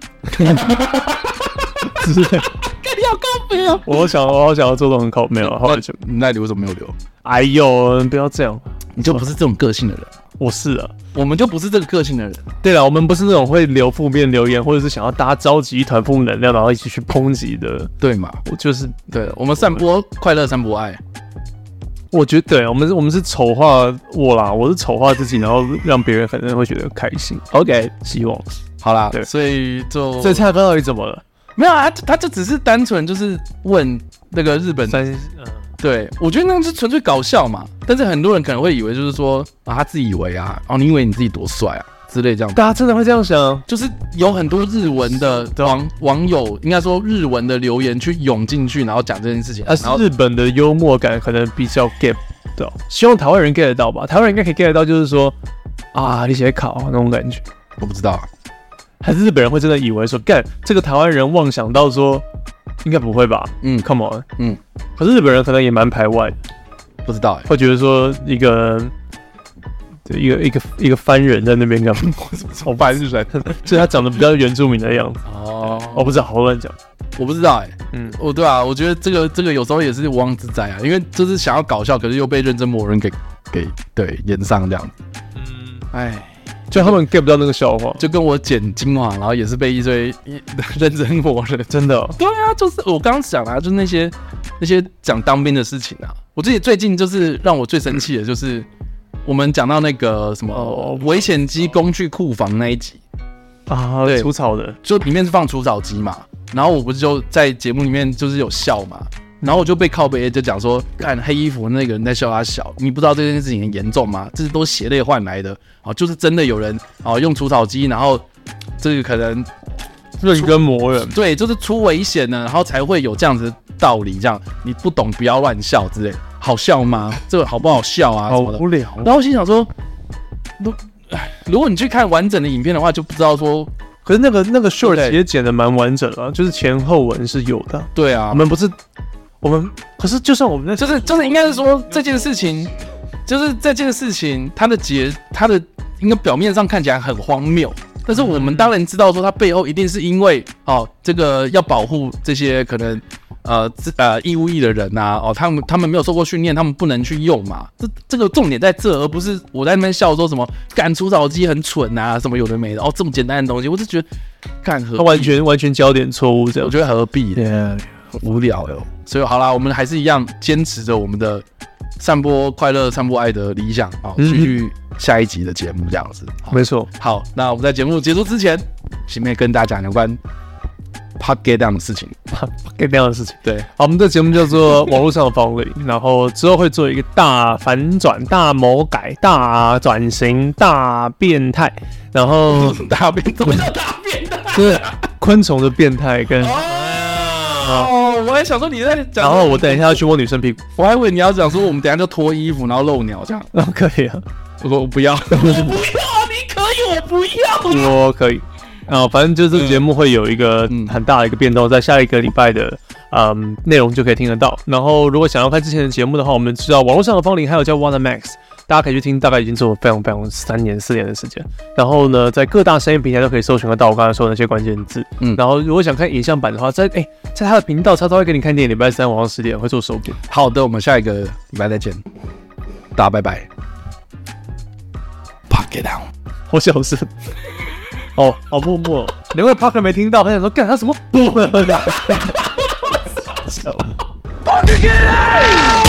之类， 你好靠北哦！ 我好想要做这种靠，没有，后来就你那里为什么没有留？ 哎呦，不要这样， 你就不是这种个性的人。 我是啊， 我们就不是这个个性的人。 对了，我们不是那种会留负面留言，或者是想要大家召集一团负能量，然后一起去抨击的， 对嘛？ 我就是对，我们散播快乐，散播爱。 我觉得对，我们是丑化我啦，我是丑化自己，然后让别人可能会觉得开心。OK， 希望好啦， 对， 所以蔡哥到底怎么了？ 没有啊，他就只是单纯就是问那个日本对，我觉得那是纯粹搞笑嘛。但是很多人可能会以为就是说他自以为啊，你以为你自己多帅啊之类这样。 大家真的会这样想？ 就是有很多日文的网友，应该说日文的留言去涌进去，然后讲这件事情。 但是日本的幽默感可能比较 get 到，希望台湾人 get 得到吧？台湾人应该可以 get 得到，就是说你写考那种感觉。 我不知道。 还是日本人会真的以为说，干这个台湾人妄想到说，应该不会吧？Come on，可是日本人可能也蛮排外的， 不知道会觉得说一个番人在那边干嘛？ 超白日人， 所以他长得比较原住民的样子。我不知道，好乱讲， 我不知道对啊，我觉得这个有时候也是无妄之灾啊，因为就是想要搞笑，可是又被认真魔人给对演上这样子。 就他们 get 不到那个笑话， 就跟我剪精华，然后也是被一堆认真魔人， 真的。 对啊，就是我刚刚讲啊，就是那些讲当兵的事情啊。我自己最近就是让我最生气的，就是我们讲到那个什么危险机工具库房那一集对，除草的， 就里面是放除草机嘛，然后我不是就在节目里面就是有笑嘛。然后我就被靠北就讲说，看黑衣服那个人在笑他小，你不知道这件事情很严重吗？这都血泪换来的就是真的有人用除草机，然后这个可能认跟魔人， 对，就是出危险了，然后才会有这样子的道理。这样你不懂不要乱笑之类，好笑吗？这个好不好笑啊？ 好无聊。 然后我心想说，如果你去看完整的影片的话，就不知道说。 可是那个 short 其实剪得蛮完整的，就是前后文是有的。 对啊， 我们可是就算我们就是应该是说这件事情，它的应该表面上看起来很荒谬，但是我们当然知道说它背后一定是因为这个要保护这些可能义务役的人啊，他们没有受过训练，他们不能去用嘛。这个重点在这，而不是我在那边笑说什么干除草机很蠢啊，什么有的没的这么简单的东西，我就觉得干何必？ 完全焦点错误这样， 我觉得何必 ？Yeah. 无聊所以好啦，我们还是一样坚持着我们的散播快乐、散播爱的理想继续下一集的节目这样子。 没错。 好，那我们在节目结束之前，前面跟大家讲有关 Park Get Down 的事情。 跟那样的事情。 对， 好，我们这节目叫做网络上的方类，然后之后会做一个大反转、大魔改、大转型、大变态，然后大变怎么叫大变态？ 就是昆虫的变态跟。 哦，我还想说你在讲， 然后我等一下要去摸女生屁股， 我还以为你要讲说我们等一下就脱衣服然后露鸟这样。 可以啊， 我说我不要，我不要，你可以，我不要。 我可以。反正就是这个节目会有一个很大的一个变动，在下一个礼拜的内容就可以听得到。然后如果想要看之前的节目的话，我们知道网络上的芳龄还有叫 Wanna Max， 大家可以去听，大概已经做了非常3年4年的时间。然后呢，在各大声音平台都可以搜寻得到我刚才说的那些关键字。然后如果想看影像版的话，在他的频道，他都会给你看电影。礼拜3晚上10点会做首播。 好的，我们下一个礼拜再见，大家拜拜。Park it down， 好小声。 好默默，难怪 Parker 没听到，他想说干他什么？Parker get out！